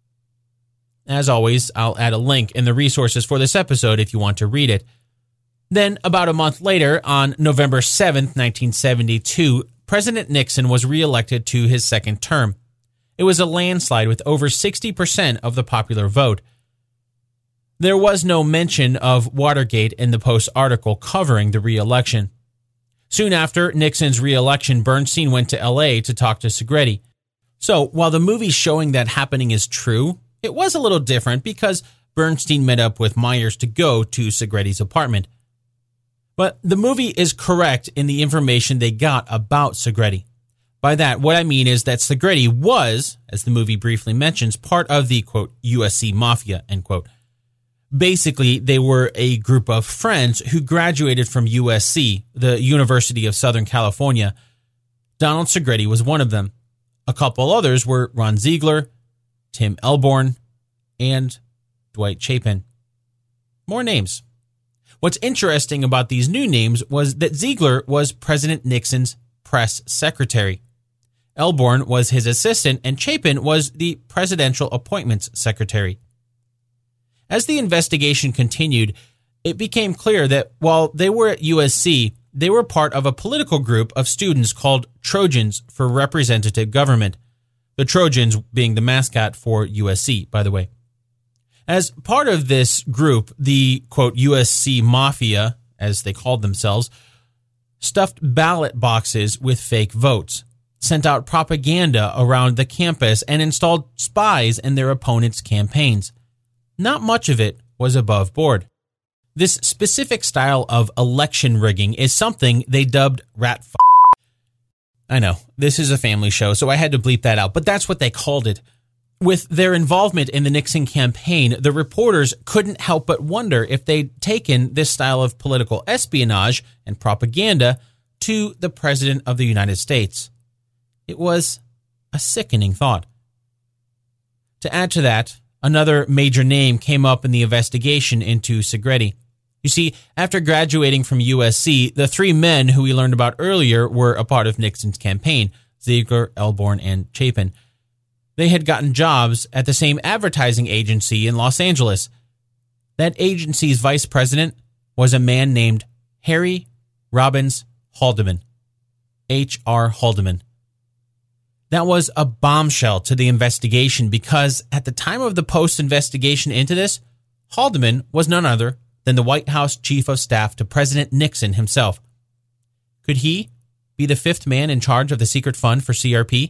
As always, I'll add a link in the resources for this episode if you want to read it. Then, about a month later, on November seventh, nineteen seventy-two, President Nixon was reelected to his second term. It was a landslide with over sixty percent of the popular vote. There was no mention of Watergate in the Post article covering the re-election. Soon after Nixon's re-election, Bernstein went to L A to talk to Segretti. So, while the movie showing that happening is true, it was a little different because Bernstein met up with Myers to go to Segretti's apartment. But the movie is correct in the information they got about Segretti. By that, what I mean is that Segretti was, as the movie briefly mentions, part of the, quote, U S C Mafia, end quote. Basically, they were a group of friends who graduated from U S C, the University of Southern California. Donald Segretti was one of them. A couple others were Ron Ziegler, Tim Elborn, and Dwight Chapin. More names. What's interesting about these new names was that Ziegler was President Nixon's press secretary. Elborn was his assistant, and Chapin was the presidential appointments secretary. As the investigation continued, it became clear that while they were at U S C, they were part of a political group of students called Trojans for Representative Government. The Trojans being the mascot for U S C, by the way. As part of this group, the, quote, U S C Mafia, as they called themselves, stuffed ballot boxes with fake votes, sent out propaganda around the campus, and installed spies in their opponents' campaigns. Not much of it was above board. This specific style of election rigging is something they dubbed rat f***. I know, this is a family show, so I had to bleep that out, but that's what they called it. With their involvement in the Nixon campaign, the reporters couldn't help but wonder if they'd taken this style of political espionage and propaganda to the President of the United States. It was a sickening thought. To add to that, another major name came up in the investigation into Segretti. You see, after graduating from U S C, the three men who we learned about earlier were a part of Nixon's campaign, Ziegler, Elborn, and Chapin. They had gotten jobs at the same advertising agency in Los Angeles. That agency's vice president was a man named Harry Robbins Haldeman, H R Haldeman. That was a bombshell to the investigation because at the time of the Post investigation into this, Haldeman was none other than the White House chief of staff to President Nixon himself. Could he be the fifth man in charge of the secret fund for C R P?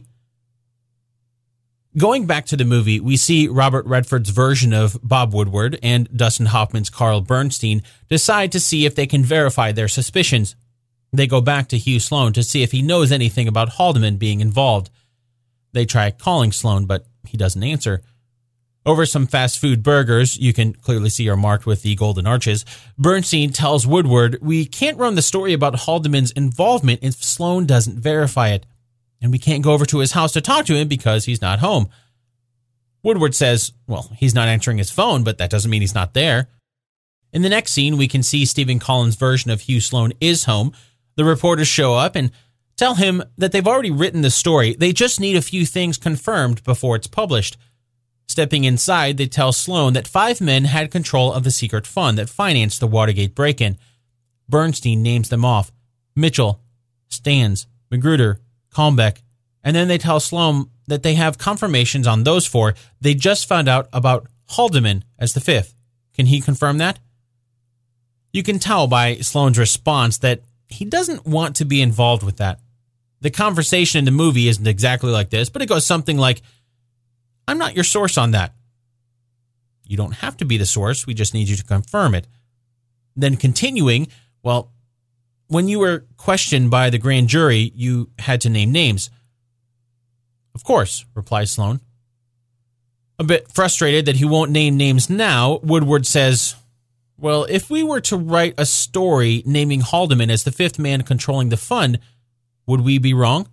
Going back to the movie, we see Robert Redford's version of Bob Woodward and Dustin Hoffman's Carl Bernstein decide to see if they can verify their suspicions. They go back to Hugh Sloan to see if he knows anything about Haldeman being involved. They try calling Sloan, but he doesn't answer. Over some fast food burgers, you can clearly see are marked with the golden arches, Bernstein tells Woodward, "We can't run the story about Haldeman's involvement if Sloan doesn't verify it. And we can't go over to his house to talk to him because he's not home." Woodward says, well, he's not answering his phone, but that doesn't mean he's not there. In the next scene, we can see Stephen Collins' version of Hugh Sloan is home. The reporters show up and tell him that they've already written the story. They just need a few things confirmed before it's published. Stepping inside, they tell Sloan that five men had control of the secret fund that financed the Watergate break-in. Bernstein names them off: Mitchell, Stans, Magruder, Kalmbach, and then they tell Sloan that they have confirmations on those four. They just found out about Haldeman as the fifth. Can he confirm that? You can tell by Sloan's response that he doesn't want to be involved with that. The conversation in the movie isn't exactly like this, but it goes something like, "I'm not your source on that." You don't have to be the source, we just need you to confirm it. Then continuing, well, when you were questioned by the grand jury, you had to name names. "Of course," replies Sloan. A bit frustrated that he won't name names now, Woodward says, "Well, if we were to write a story naming Haldeman as the fifth man controlling the fund, would we be wrong?"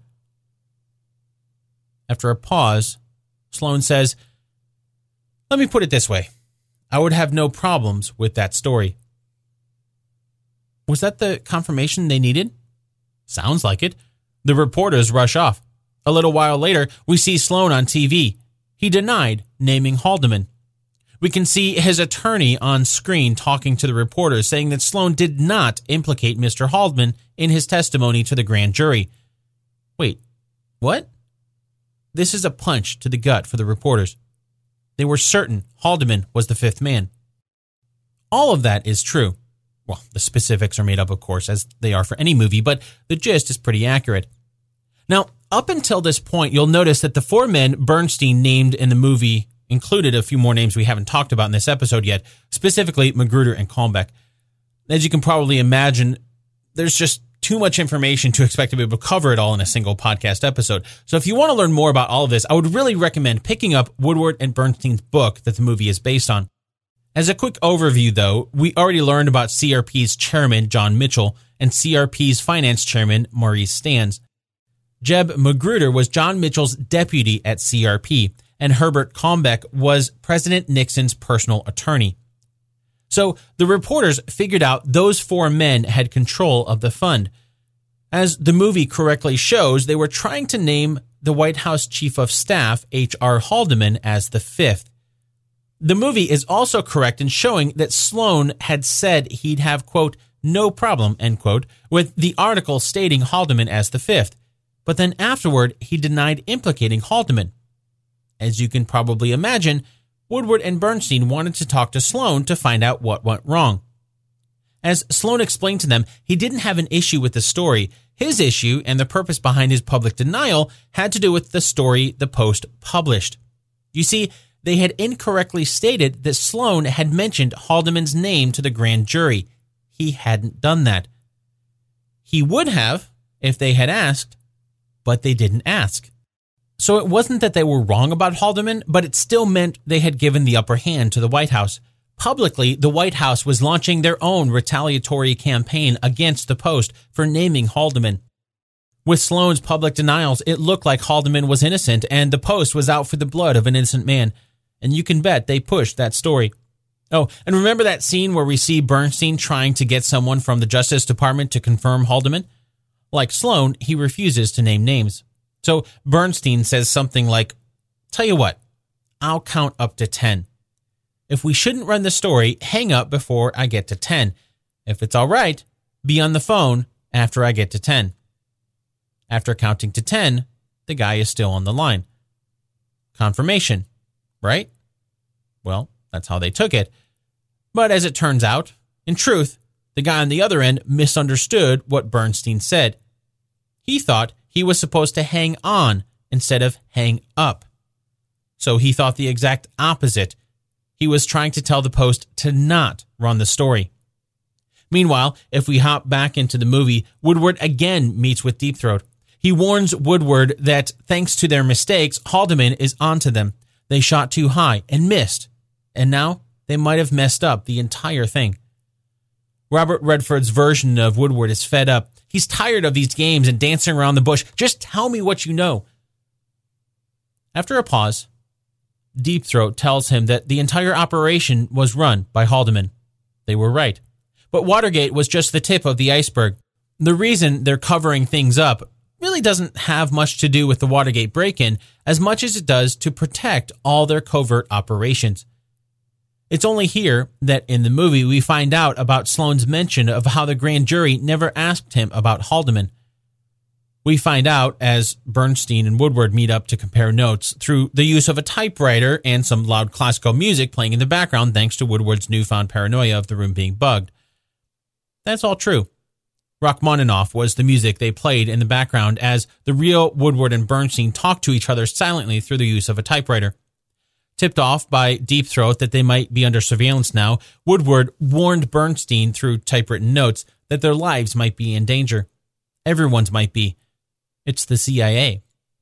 After a pause, Sloan says, "Let me put it this way. I would have no problems with that story." Was that the confirmation they needed? Sounds like it. The reporters rush off. A little while later, we see Sloan on T V. He denied naming Haldeman. We can see his attorney on screen talking to the reporters, saying that Sloan did not implicate Mister Haldeman in his testimony to the grand jury. Wait, what? This is a punch to the gut for the reporters. They were certain Haldeman was the fifth man. All of that is true. Well, the specifics are made up, of course, as they are for any movie, but the gist is pretty accurate. Now, up until this point, you'll notice that the four men Bernstein named in the movie included a few more names we haven't talked about in this episode yet, specifically Magruder and Kalmbach. As you can probably imagine, there's just too much information to expect to be able to cover it all in a single podcast episode. So if you want to learn more about all of this, I would really recommend picking up Woodward and Bernstein's book that the movie is based on. As a quick overview, though, we already learned about C R P's chairman, John Mitchell, and C R P's finance chairman, Maurice Stans. Jeb Magruder was John Mitchell's deputy at C R P, and Herbert Kalmbach was President Nixon's personal attorney. So the reporters figured out those four men had control of the fund. As the movie correctly shows, they were trying to name the White House Chief of Staff, H R Haldeman, as the fifth. The movie is also correct in showing that Sloan had said he'd have, quote, no problem, end quote, with the article stating Haldeman as the fifth. But then afterward, he denied implicating Haldeman. As you can probably imagine, Woodward and Bernstein wanted to talk to Sloan to find out what went wrong. As Sloan explained to them, he didn't have an issue with the story. His issue and the purpose behind his public denial had to do with the story the Post published. You see, they had incorrectly stated that Sloan had mentioned Haldeman's name to the grand jury. He hadn't done that. He would have if they had asked, but they didn't ask. So it wasn't that they were wrong about Haldeman, but it still meant they had given the upper hand to the White House. Publicly, the White House was launching their own retaliatory campaign against the Post for naming Haldeman. With Sloan's public denials, it looked like Haldeman was innocent and the Post was out for the blood of an innocent man. And you can bet they pushed that story. Oh, and remember that scene where we see Bernstein trying to get someone from the Justice Department to confirm Haldeman? Like Sloan, he refuses to name names. So Bernstein says something like, tell you what, I'll count up to ten. If we shouldn't run the story, hang up before I get to ten. If it's all right, be on the phone after I get to ten. After counting to ten, the guy is still on the line. Confirmation, right? Well, that's how they took it. But as it turns out, in truth, the guy on the other end misunderstood what Bernstein said. He thought he was supposed to hang on instead of hang up. So he thought the exact opposite. He was trying to tell the Post to not run the story. Meanwhile, if we hop back into the movie, Woodward again meets with Deep Throat. He warns Woodward that thanks to their mistakes, Haldeman is onto them. They shot too high and missed. And now they might have messed up the entire thing. Robert Redford's version of Woodward is fed up. He's tired of these games and dancing around the bush. Just tell me what you know. After a pause, Deep Throat tells him that the entire operation was run by Haldeman. They were right. But Watergate was just the tip of the iceberg. The reason they're covering things up, really doesn't have much to do with the Watergate break-in as much as it does to protect all their covert operations. It's only here that in the movie we find out about Sloan's mention of how the grand jury never asked him about Haldeman. We find out as Bernstein and Woodward meet up to compare notes through the use of a typewriter and some loud classical music playing in the background thanks to Woodward's newfound paranoia of the room being bugged. That's all true. Rachmaninoff was the music they played in the background as the real Woodward and Bernstein talked to each other silently through the use of a typewriter. Tipped off by Deep Throat that they might be under surveillance now, Woodward warned Bernstein through typewritten notes that their lives might be in danger. Everyone's might be. It's the C I A.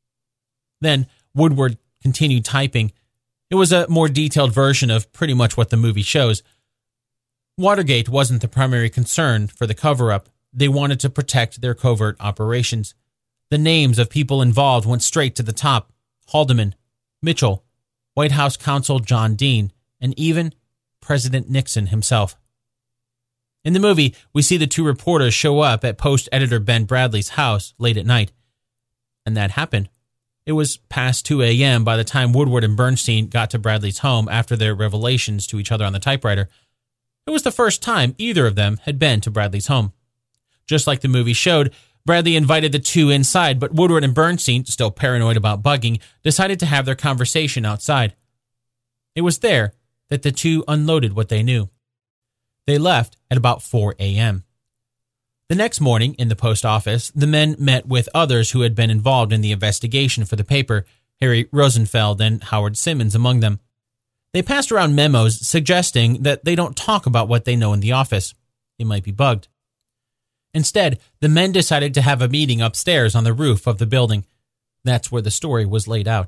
Then Woodward continued typing. It was a more detailed version of pretty much what the movie shows. Watergate wasn't the primary concern for the cover-up. They wanted to protect their covert operations. The names of people involved went straight to the top. Haldeman, Mitchell, White House counsel John Dean, and even President Nixon himself. In the movie, we see the two reporters show up at Post editor Ben Bradley's house late at night. And that happened. It was past two a.m. by the time Woodward and Bernstein got to Bradley's home after their revelations to each other on the typewriter. It was the first time either of them had been to Bradley's home. Just like the movie showed, Bradley invited the two inside, but Woodward and Bernstein, still paranoid about bugging, decided to have their conversation outside. It was there that the two unloaded what they knew. They left at about four a.m. The next morning, in the post office, the men met with others who had been involved in the investigation for the paper, Harry Rosenfeld and Howard Simmons among them. They passed around memos suggesting that they don't talk about what they know in the office. They might be bugged. Instead, the men decided to have a meeting upstairs on the roof of the building. That's where the story was laid out.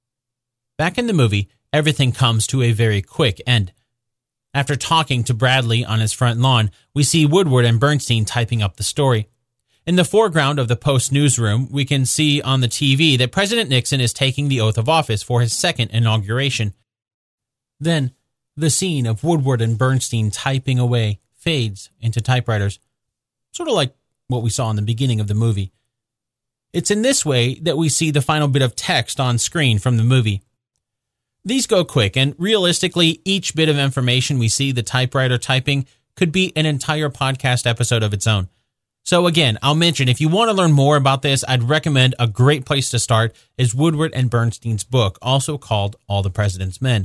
Back in the movie, everything comes to a very quick end. After talking to Bradley on his front lawn, we see Woodward and Bernstein typing up the story. In the foreground of the Post newsroom, we can see on the T V that President Nixon is taking the oath of office for his second inauguration. Then, the scene of Woodward and Bernstein typing away fades into typewriters, sort of like what we saw in the beginning of the movie. It's in this way that we see the final bit of text on screen from the movie. These go quick, and realistically, each bit of information we see the typewriter typing could be an entire podcast episode of its own. So again, I'll mention, if you want to learn more about this, I'd recommend a great place to start is Woodward and Bernstein's book, also called All the President's Men.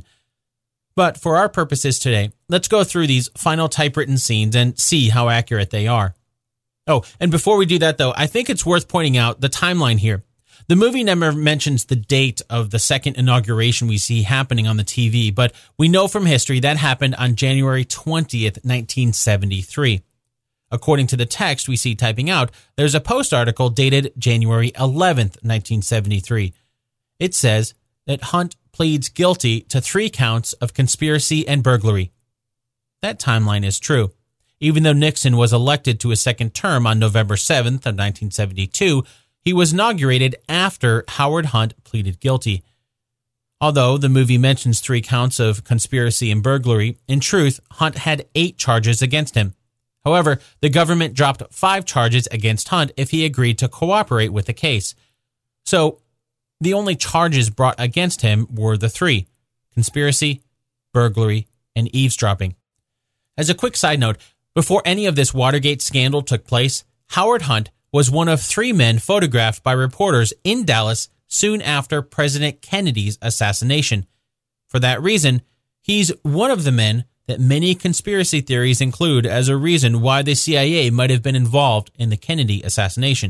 But for our purposes today, let's go through these final typewritten scenes and see how accurate they are. Oh, and before we do that though, I think it's worth pointing out the timeline here. The movie never mentions the date of the second inauguration we see happening on the T V, but we know from history that happened on January twentieth, nineteen seventy-three. According to the text we see typing out, there's a Post article dated January eleventh, nineteen seventy-three. It says that Hunt pleads guilty to three counts of conspiracy and burglary. That timeline is true. Even though Nixon was elected to a second term on November seventh of nineteen seventy-two, he was inaugurated after Howard Hunt pleaded guilty. Although the movie mentions three counts of conspiracy and burglary, in truth, Hunt had eight charges against him. However, the government dropped five charges against Hunt if he agreed to cooperate with the case. So, the only charges brought against him were the three: conspiracy, burglary, and eavesdropping. As a quick side note, before any of this Watergate scandal took place, Howard Hunt was one of three men photographed by reporters in Dallas soon after President Kennedy's assassination. For that reason, he's one of the men that many conspiracy theories include as a reason why the C I A might have been involved in the Kennedy assassination.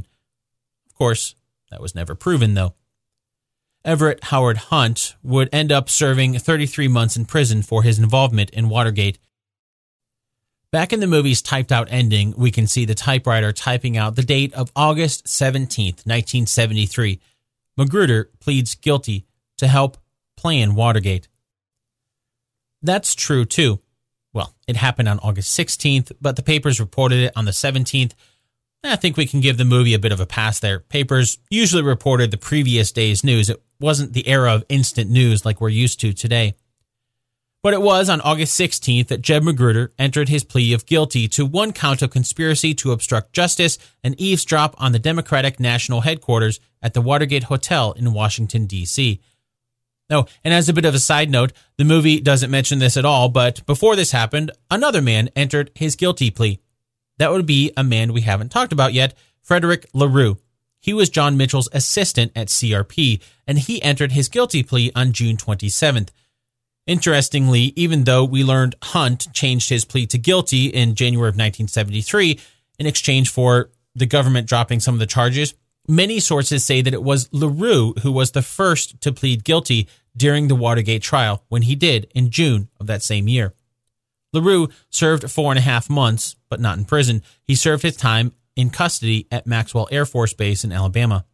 Of course, that was never proven, though. Everett Howard Hunt would end up serving thirty-three months in prison for his involvement in Watergate. Back in the movie's typed-out ending, we can see the typewriter typing out the date of August seventeenth, nineteen seventy-three. Magruder pleads guilty to help plan Watergate. That's true, too. Well, it happened on August sixteenth, but the papers reported it on the seventeenth. I think we can give the movie a bit of a pass there. Papers usually reported the previous day's news. It wasn't the era of instant news like we're used to today. But it was on August sixteenth that Jeb Magruder entered his plea of guilty to one count of conspiracy to obstruct justice and eavesdrop on the Democratic National Headquarters at the Watergate Hotel in Washington, D C Oh, and as a bit of a side note, the movie doesn't mention this at all, but before this happened, another man entered his guilty plea. That would be a man we haven't talked about yet, Frederick LaRue. He was John Mitchell's assistant at C R P, and he entered his guilty plea on June twenty-seventh. Interestingly, even though we learned Hunt changed his plea to guilty in January of nineteen seventy-three in exchange for the government dropping some of the charges, many sources say that it was LaRue who was the first to plead guilty during the Watergate trial when he did in June of that same year. LaRue served four and a half months, but not in prison. He served his time in custody at Maxwell Air Force Base in Alabama.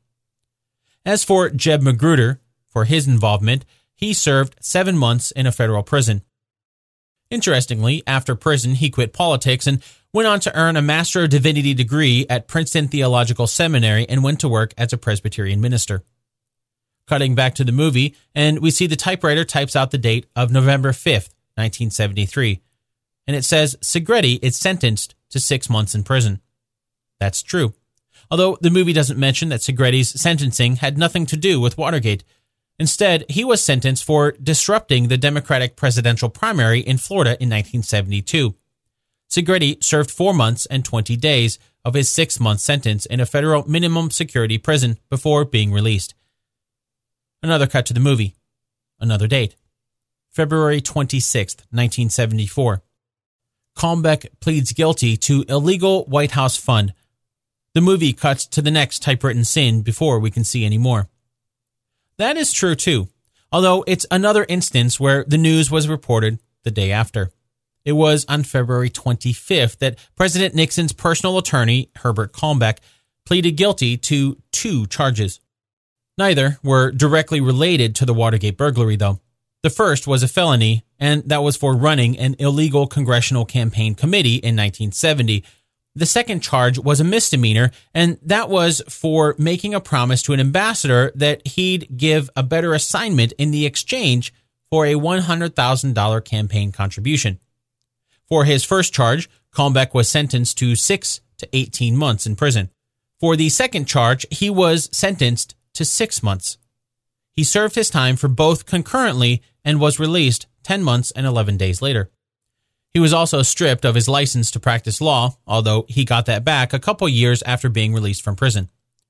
As for Jeb Magruder, for his involvement, he served seven months in a federal prison. Interestingly, after prison, he quit politics and went on to earn a Master of Divinity degree at Princeton Theological Seminary and went to work as a Presbyterian minister. Cutting back to the movie, and we see the typewriter types out the date of November fifth, nineteen seventy-three, and it says Segretti is sentenced to six months in prison. That's true, although the movie doesn't mention that Segretti's sentencing had nothing to do with Watergate. Instead, he was sentenced for disrupting the Democratic presidential primary in Florida in nineteen seventy-two. Segretti served four months and twenty days of his six-month sentence in a federal minimum security prison before being released. Another cut to the movie. Another date. February twenty-sixth, nineteen seventy-four. Kalmbach pleads guilty to illegal White House fund. The movie cuts to the next typewritten scene before we can see any more. That is true too, although it's another instance where the news was reported the day after. It was on February twenty-fifth that President Nixon's personal attorney, Herbert Kalmbach, pleaded guilty to two charges. Neither were directly related to the Watergate burglary, though. The first was a felony, and that was for running an illegal congressional campaign committee in nineteen seventy. The second charge was a misdemeanor, and that was for making a promise to an ambassador that he'd give a better assignment in the exchange for a one hundred thousand dollars campaign contribution. For his first charge, Kalmbach was sentenced to six to eighteen months in prison. For the second charge, he was sentenced to six months. He served his time for both concurrently and was released ten months and eleven days later. He was also stripped of his license to practice law, although he got that back a couple years after being released from prison.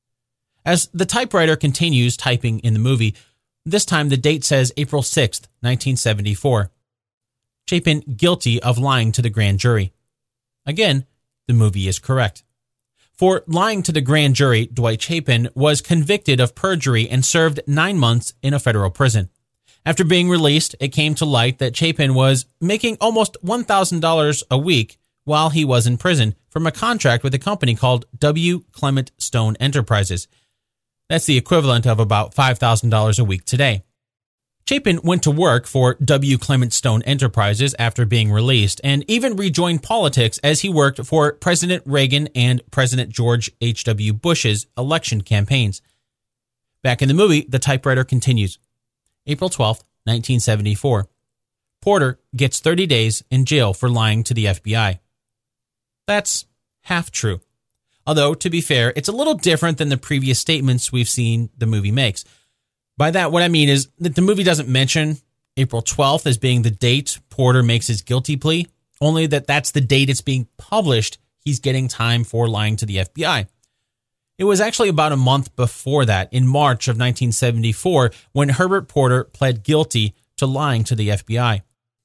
As the typewriter continues typing in the movie, this time the date says April sixth, nineteen seventy-four. Chapin guilty of lying to the grand jury. Again, the movie is correct. For lying to the grand jury, Dwight Chapin was convicted of perjury and served nine months in a federal prison. After being released, it came to light that Chapin was making almost one thousand dollars a week while he was in prison from a contract with a company called W. Clement Stone Enterprises. That's the equivalent of about five thousand dollars a week today. Chapin went to work for W. Clement Stone Enterprises after being released and even rejoined politics as he worked for President Reagan and President George H W. Bush's election campaigns. Back in the movie, the typewriter continues. April twelfth, nineteen seventy-four. Porter gets thirty days in jail for lying to the F B I. That's half true. Although, to be fair, it's a little different than the previous statements we've seen the movie makes. By that, what I mean is that the movie doesn't mention April twelfth as being the date Porter makes his guilty plea, only that that's the date it's being published. He's getting time for lying to the F B I. It was actually about a month before that, in March of nineteen seventy-four, when Herbert Porter pled guilty to lying to the F B I.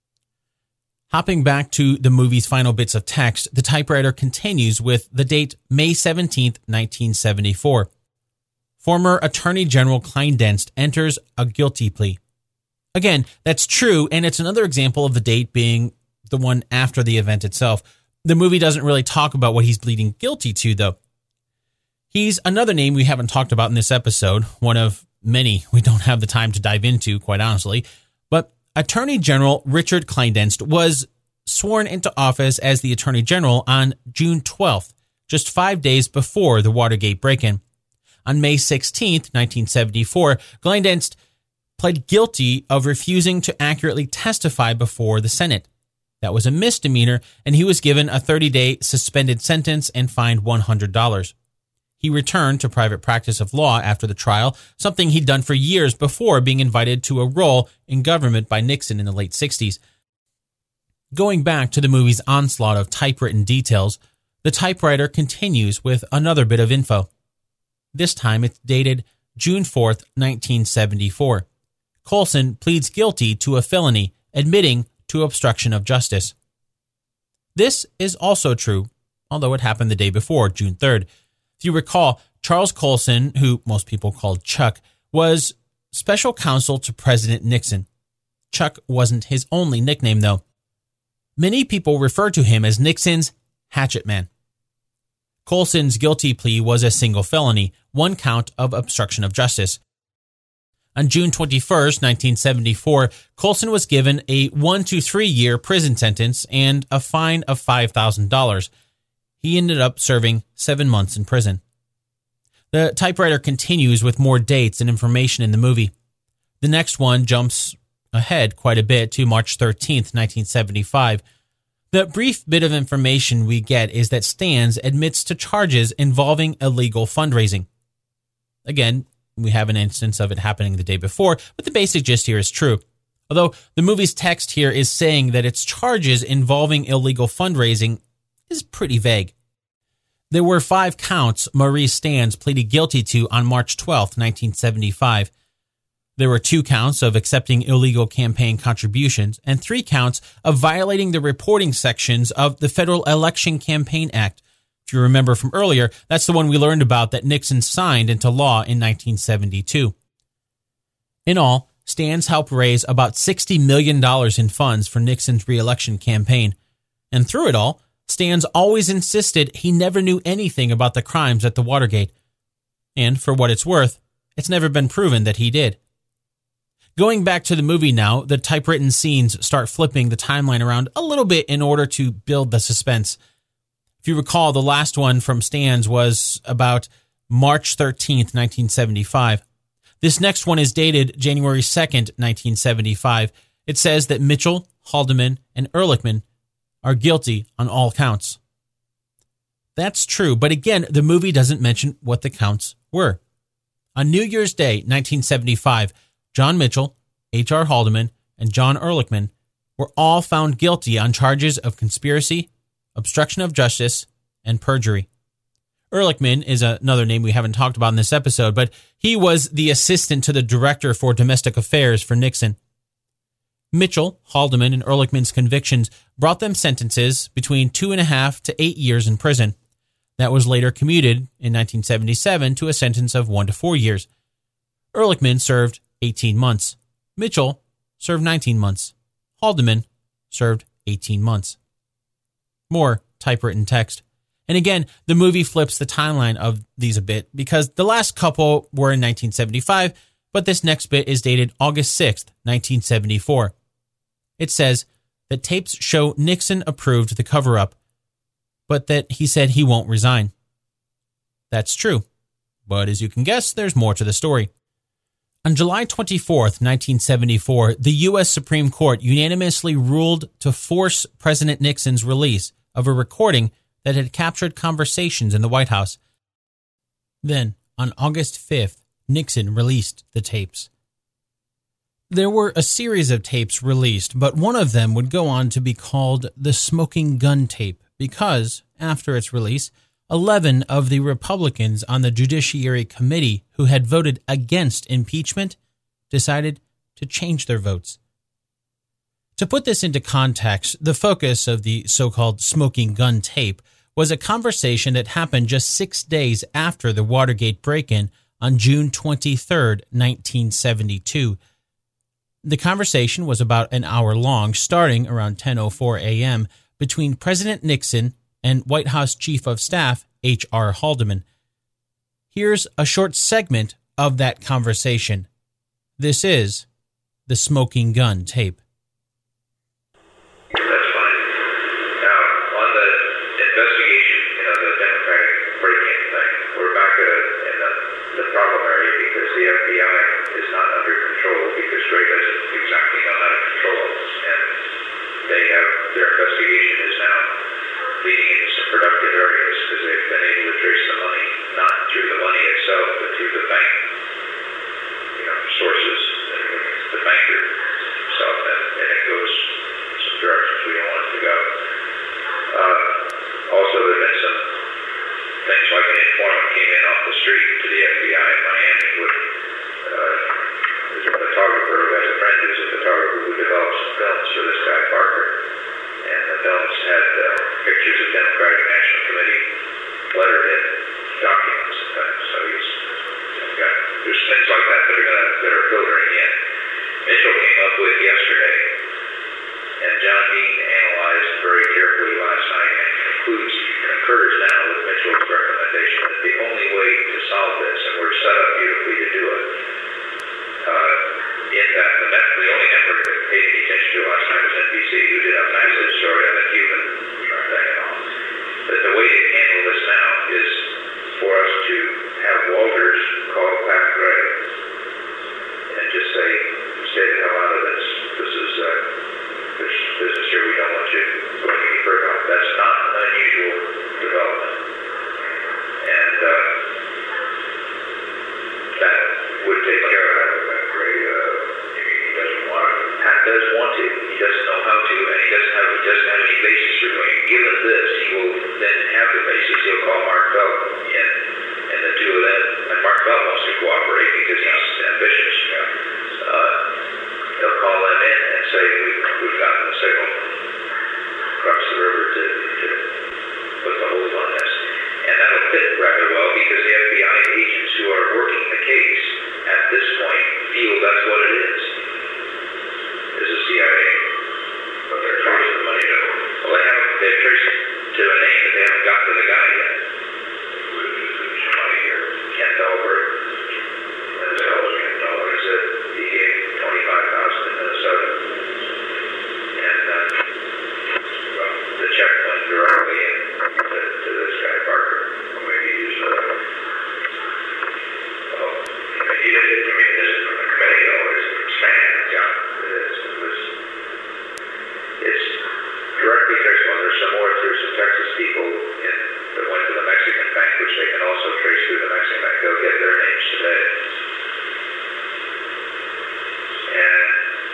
Hopping back to the movie's final bits of text, the typewriter continues with the date May seventeenth, nineteen seventy-four. Former Attorney General Kleindienst enters a guilty plea. Again, that's true, and it's another example of the date being the one after the event itself. The movie doesn't really talk about what he's pleading guilty to, though. He's another name we haven't talked about in this episode, one of many we don't have the time to dive into, quite honestly. But Attorney General Richard Kleindienst was sworn into office as the Attorney General on June twelfth, just five days before the Watergate break-in. On May sixteenth, nineteen seventy-four, Kleindienst pled guilty of refusing to accurately testify before the Senate. That was a misdemeanor, and he was given a thirty-day suspended sentence and fined one hundred dollars. He returned to private practice of law after the trial, something he'd done for years before being invited to a role in government by Nixon in the late sixties. Going back to the movie's onslaught of typewritten details, the typewriter continues with another bit of info. This time it's dated June fourth, nineteen seventy-four. Coulson pleads guilty to a felony, admitting to obstruction of justice. This is also true, although it happened the day before, June third. If you recall, Charles Coulson, who most people called Chuck, was special counsel to President Nixon. Chuck wasn't his only nickname, though. Many people refer to him as Nixon's hatchet man. Coulson's guilty plea was a single felony, one count of obstruction of justice. On June twenty-first, nineteen seventy-four, Coulson was given a one to three year prison sentence and a fine of five thousand dollars. He ended up serving seven months in prison. The typewriter continues with more dates and information in the movie. The next one jumps ahead quite a bit to March thirteenth, nineteen seventy-five. The brief bit of information we get is that Stans admits to charges involving illegal fundraising. Again, we have an instance of it happening the day before, but the basic gist here is true. Although the movie's text here is saying that its charges involving illegal fundraising is pretty vague. There were five counts Maurice Stans pleaded guilty to on March twelfth, nineteen seventy-five. There were two counts of accepting illegal campaign contributions and three counts of violating the reporting sections of the Federal Election Campaign Act. If you remember from earlier, that's the one we learned about that Nixon signed into law in nineteen seventy-two. In all, Stans helped raise about sixty million dollars in funds for Nixon's re-election campaign. And through it all, Stans always insisted he never knew anything about the crimes at the Watergate. And for what it's worth, it's never been proven that he did. Going back to the movie now, the typewritten scenes start flipping the timeline around a little bit in order to build the suspense. If you recall, the last one from Stans was about March thirteenth, nineteen seventy-five. This next one is dated January second, nineteen seventy-five. It says that Mitchell, Haldeman, and Ehrlichman are guilty on all counts. That's true, but again, the movie doesn't mention what the counts were. On New Year's Day, nineteen seventy-five, John Mitchell, H R Haldeman, and John Ehrlichman were all found guilty on charges of conspiracy, obstruction of justice, and perjury. Ehrlichman is another name we haven't talked about in this episode, but he was the assistant to the director for domestic affairs for Nixon. Mitchell, Haldeman, and Ehrlichman's convictions brought them sentences between two and a half to eight years in prison. That was later commuted in nineteen seventy-seven to a sentence of one to four years. Ehrlichman served eighteen months. Mitchell served nineteen months. Haldeman served eighteen months. More typewritten text. And again, the movie flips the timeline of these a bit because the last couple were in nineteen seventy-five, but this next bit is dated August sixth, nineteen seventy-four. It says that tapes show Nixon approved the cover-up, but that he said he won't resign. That's true, but as you can guess, there's more to the story. On July twenty-fourth, nineteen seventy-four, the U S Supreme Court unanimously ruled to force President Nixon's release of a recording that had captured conversations in the White House. Then, on August fifth, Nixon released the tapes. There were a series of tapes released, but one of them would go on to be called the Smoking Gun Tape because, after its release, eleven of the Republicans on the Judiciary Committee who had voted against impeachment decided to change their votes. To put this into context, the focus of the so-called Smoking Gun Tape was a conversation that happened just six days after the Watergate break-in on June twenty-third, nineteen seventy-two. The conversation was about an hour long, starting around ten oh four a.m., between President Nixon and White House Chief of Staff H R Haldeman. Here's a short segment of that conversation. This is the Smoking Gun Tape. That's fine. Now, on the investigation, you know, the Democratic break-in thing, we're back Mecca in the, the problem area because the F B I is not under control because Gray doesn't exactly know how to control it. And they have, their investigation is now leading into some productive areas because they've been able to trace the money, not through the money itself, but through the bank, you know, sources, the banker itself, and, and it goes some directions we don't want it to go. Uh, also, there have been some things like an informant came in off the street to the F B I in Miami with uh, there's a photographer who has a friend who's a photographer who develops films for this guy Parker, and the films had uh, pictures of Democratic National Committee letterhead documents and things. So he's got there's things like that that are gonna that are filtering in. Mitchell came up with yesterday, and John Dean analyzed very carefully last night and concludes concurs now with Mitchell's recommendation that the only way to solve this, and we're set up beautifully to do it, uh, in that the, net, the only network that paid any attention to last night was N B C, who did a massive story on the Cuban thing and all. But the way to handle this now is for us to have Walters call Pat Gray and just say, stay the hell out of this. This is uh, this business here. We don't want you going any further. That's not an unusual development, and uh, that would take care of it. Gray, uh, I mean, he doesn't want it. Pat does want to. He doesn't know how to, and he doesn't have he doesn't have any basis for doing it. Given this, he will then have the basis. He'll call Mark Felt in, and the two of them. And Mark Felt wants to cooperate because he's ambitious. Yeah. Uh, They'll call them in and say, we, we've gotten the signal across the river to, to put the hold on this. And that'll fit rather well because the F B I agents who are working the case at this point feel that's what it is. Is a C I A. But they're tracing the money to Well, they haven't, they've traced it to a name that they haven't got to the guy yet. Who's your money here? Ken Dahlberg. And the hell is Ken Dahlberg? Is it? He gave twenty-five thousand in Minnesota, and uh, well, the check went directly in to, to this guy Parker. Well, maybe he's uh, well, I mean, he did. I mean, this is from the committee. Always expand. Yeah, it is. It was. It's directly traceable. There's some more through some Texas people in that went to the Mexican bank, which they can also trace through the Mexican bank. They'll get their names today. And,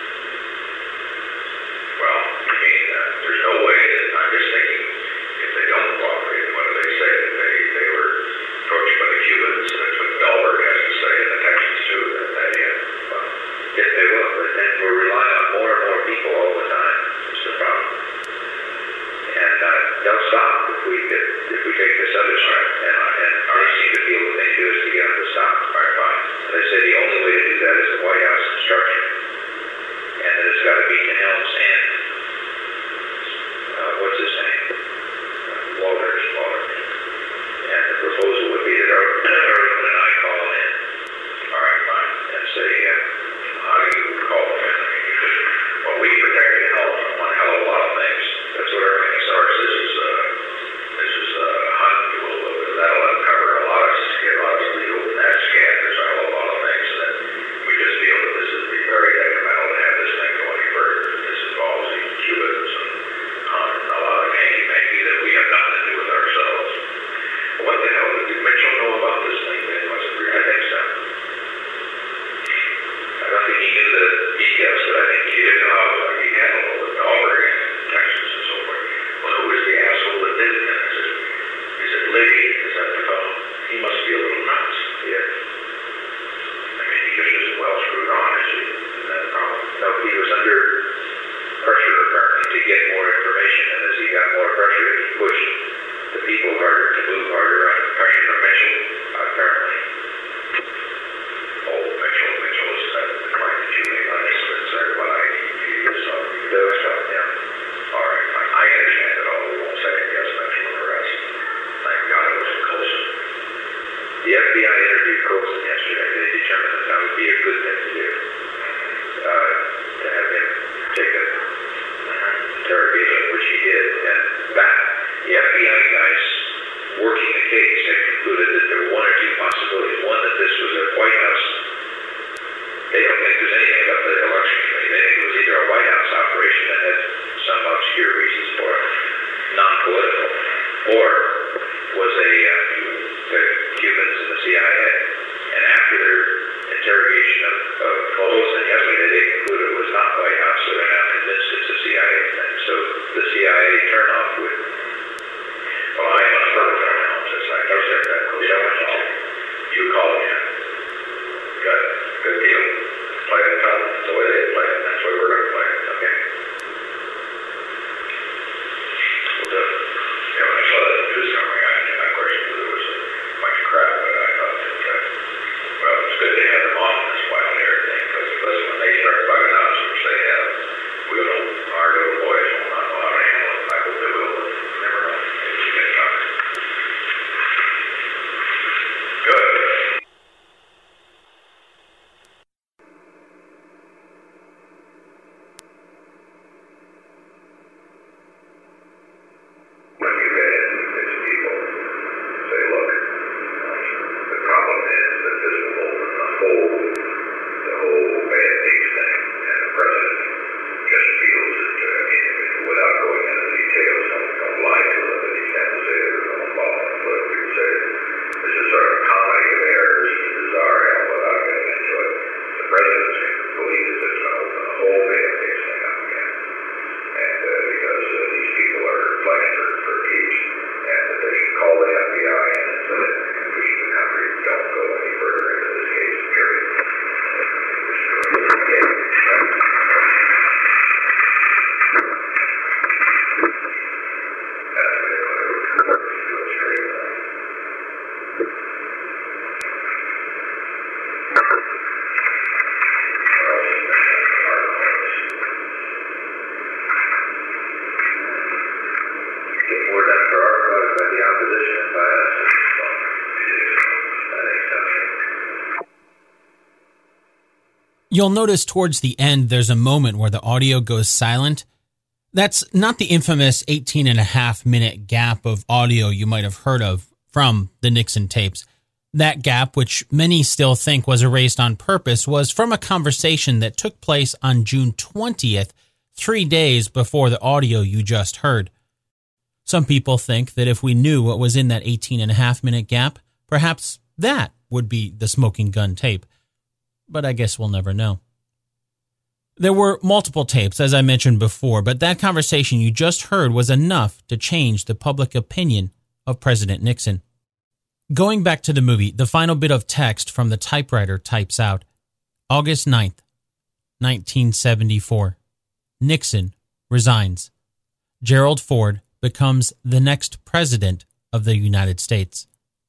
well, I mean, uh, there's no way that I'm just thinking if they don't cooperate, what do they say? That they, they were approached by the Cubans, and that's what Dahlberg has to say, and the Texans too, that they, uh, well, yes, they will, but then we're relying on more and more people all the time. That's the problem. And uh, they'll stop if we get, if we take this other step, and, uh, and they seem to feel the thing to do is to get them to stop. All right, fine. And they say the only way to do that is the White House instruction. And that it's got to be to Helms and uh, what's his name? Uh, Walters, Walters. And the proposal would be that Erwin and I call him in. All right, fine. And say, uh, how do you call him in? I mean, you just, well, we protected Helms from one hell of a lot of things. That's what everything starts. This is uh, this is a uh, hunt. That'll uncover a lot of a lot of legal net scan. There's a hell of a lot of things, and then we just feel that this would be very detrimental to have this thing go any further. This involves the Cubans and um, a lot of hanky-panky that we have nothing to do with ourselves. What the hell? Did Mitchell know about this thing? Was it really? I think so. I don't think he knew the details, but I think he did know how he handled it with Dahlberg and Texas and so forth. Well, who is the asshole that did it? Is it, is it Liddy? Is that the fellow? He must be a little nuts. Yeah. I mean, he just isn't well screwed on, is he? Isn't that a problem? No, he was under pressure, apparently, to get more information, and as he got more pressure, he pushed the people harder to move harder under pressure from Mitchell, apparently. Oh, Mitchell, Mitchell is that the client that you made on this, but sorry, what I you just saw. There was some, yeah. All right, fine. I understand it all. We won't second guess Mitchell and the rest. Thank God it wasn't Colson. The F B I interviewed Colson yesterday. They determined that that would be a good thing to do. Uh, to have him take an interrogation, which he did. And that, the F B I guys working the case had concluded that there were one or two possibilities. One, that this was a White House. They don't think there's anything about the election committee. They think it was either a White House operation that had some obscure reasons for it, non-political, or was a uh, the Cubans and the C I A. And after their interrogation of, of Colson yesterday, they concluded it was not White House, so they're now convinced it's a C I A thing. So the C I A turnoff would. Well, I must have heard from him. It's like, no, sir, you don't want to call. You call him. Good. Good deal. Play it, Tom. That's the way they play it. That's the way we're going to play it. Okay. We'll do it. Yeah, when I saw that news summary, I didn't have questions whether it was a bunch of crap, but I thought that, uh, well, it's good they had them on this while and everything, because when they start bugging us, which they have, we don't, our little boys will not know how to handle it. I hope they will. Never know. It's a good time. Good. When you get in, it's people say, look, the problem is that this will open the whole, the whole bad things thing, and the president just feels that, uh, I mean, without going into the details, don't, don't lie to them, but he can't say it or don't fall in the foot. You say, this is sort of a comedy of errors, it's bizarre, and without getting into it, the president believes that it's going to open the whole bad things thing up again. And uh, because uh, these people are playing for, for keeps, and that they should call the F B I in and say that we should the country don't go any further into this case, period. Okay. That's what they want to do. Do it straight. Get more done for our cause by the opposition and by us. That ain't something. You'll notice towards the end, there's a moment where the audio goes silent. That's not the infamous eighteen and a half minute gap of audio you might have heard of from the Nixon tapes. That gap, which many still think was erased on purpose, was from a conversation that took place on June twentieth, three days before the audio you just heard. Some people think that if we knew what was in that eighteen and a half minute gap, perhaps that would be the smoking gun tape. But I guess we'll never know. There were multiple tapes, as I mentioned before, but that conversation you just heard was enough to change the public opinion of President Nixon. Going back to the movie, the final bit of text from the typewriter types out, August ninth, nineteen seventy-four. Nixon resigns. Gerald Ford becomes the next president of the United States.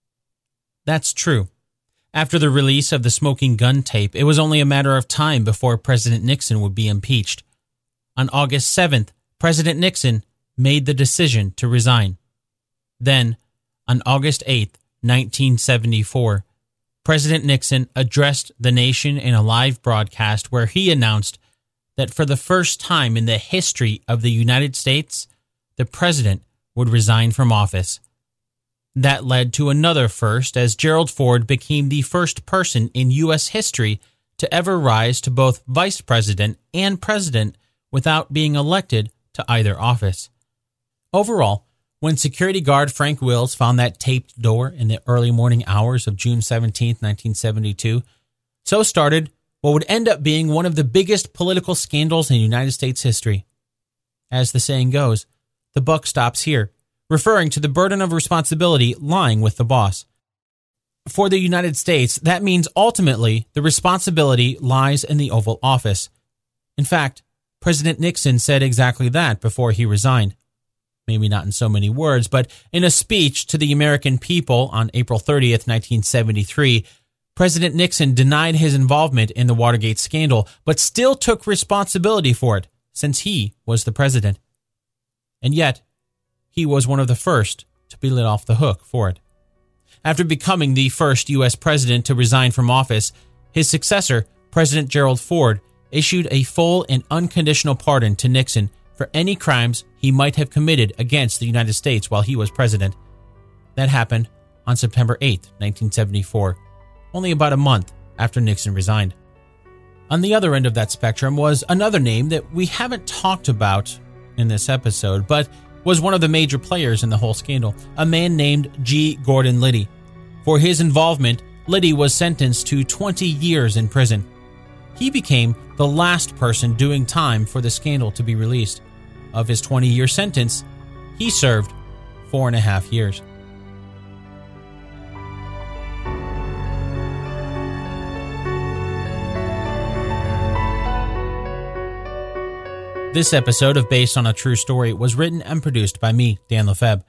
That's true. After the release of the smoking gun tape, it was only a matter of time before President Nixon would be impeached. On August seventh, President Nixon made the decision to resign. Then, on August eighth, nineteen seventy-four, President Nixon addressed the nation in a live broadcast where he announced that for the first time in the history of the United States, the president would resign from office. That led to another first, as Gerald Ford became the first person in U S history to ever rise to both vice president and president without being elected to either office. Overall, when security guard Frank Wills found that taped door in the early morning hours of June seventeenth, nineteen seventy-two, so started what would end up being one of the biggest political scandals in United States history. As the saying goes, the buck stops here, referring to the burden of responsibility lying with the boss. For the United States, that means ultimately the responsibility lies in the Oval Office. In fact, President Nixon said exactly that before he resigned. Maybe not in so many words, but in a speech to the American people on April thirtieth, nineteen seventy-three, President Nixon denied his involvement in the Watergate scandal, but still took responsibility for it, since he was the president. And yet, he was one of the first to be let off the hook for it. After becoming the first U S president to resign from office, his successor, President Gerald Ford, issued a full and unconditional pardon to Nixon for any crimes he might have committed against the United States while he was president. That happened on September eighth, nineteen seventy-four, only about a month after Nixon resigned. On the other end of that spectrum was another name that we haven't talked about in this episode, but was one of the major players in the whole scandal, a man named G. Gordon Liddy. For his involvement, Liddy was sentenced to twenty years in prison. He became the last person doing time for the scandal to be released. Of his twenty-year sentence, he served four and a half years. This episode of Based on a True Story was written and produced by me, Dan Lefebvre.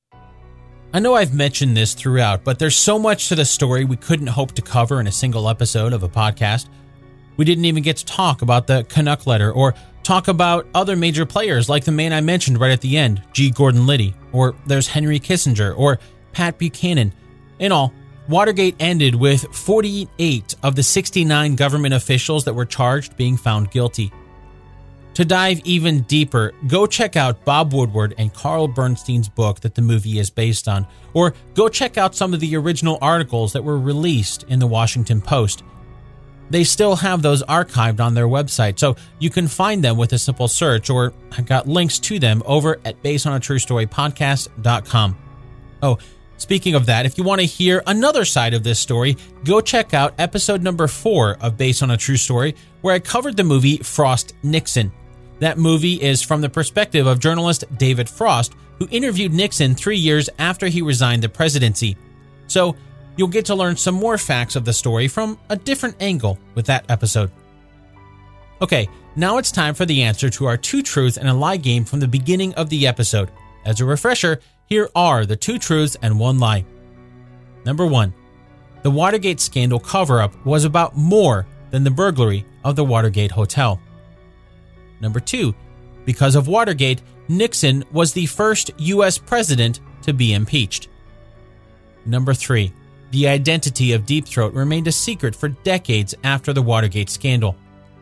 I know I've mentioned this throughout, but there's so much to the story we couldn't hope to cover in a single episode of a podcast. We didn't even get to talk about the Canuck letter or talk about other major players like the man I mentioned right at the end, G. Gordon Liddy, or there's Henry Kissinger or Pat Buchanan. In all, Watergate ended with forty-eight of the sixty-nine government officials that were charged being found guilty. To dive even deeper, go check out Bob Woodward and Carl Bernstein's book that the movie is based on, or go check out some of the original articles that were released in the Washington Post. They still have those archived on their website, so you can find them with a simple search, or I've got links to them over at based on a true story podcast dot com. Oh, speaking of that, if you want to hear another side of this story, go check out episode number four of Based on a True Story, where I covered the movie Frost Nixon. That movie is from the perspective of journalist David Frost, who interviewed Nixon three years after he resigned the presidency. So you'll get to learn some more facts of the story from a different angle with that episode. Okay, now it's time for the answer to our two truths and a lie game from the beginning of the episode. As a refresher, here are the two truths and one lie. Number one, the Watergate scandal cover-up was about more than the burglary of the Watergate Hotel. Number two, because of Watergate, Nixon was the first U S president to be impeached. Number three, the identity of Deep Throat remained a secret for decades after the Watergate scandal.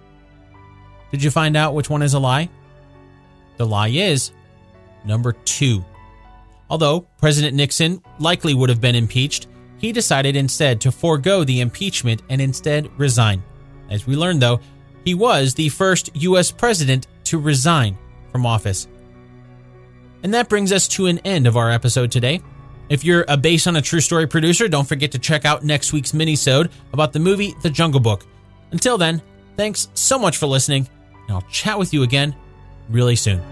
Did you find out which one is a lie? The lie is number two. Although President Nixon likely would have been impeached, he decided instead to forego the impeachment and instead resign. As we learned, though, he was the first U S president to resign from office. And that brings us to an end of our episode today. If you're a Based on a True Story producer, don't forget to check out next week's minisode about the movie The Jungle Book. Until then, thanks so much for listening, and I'll chat with you again really soon.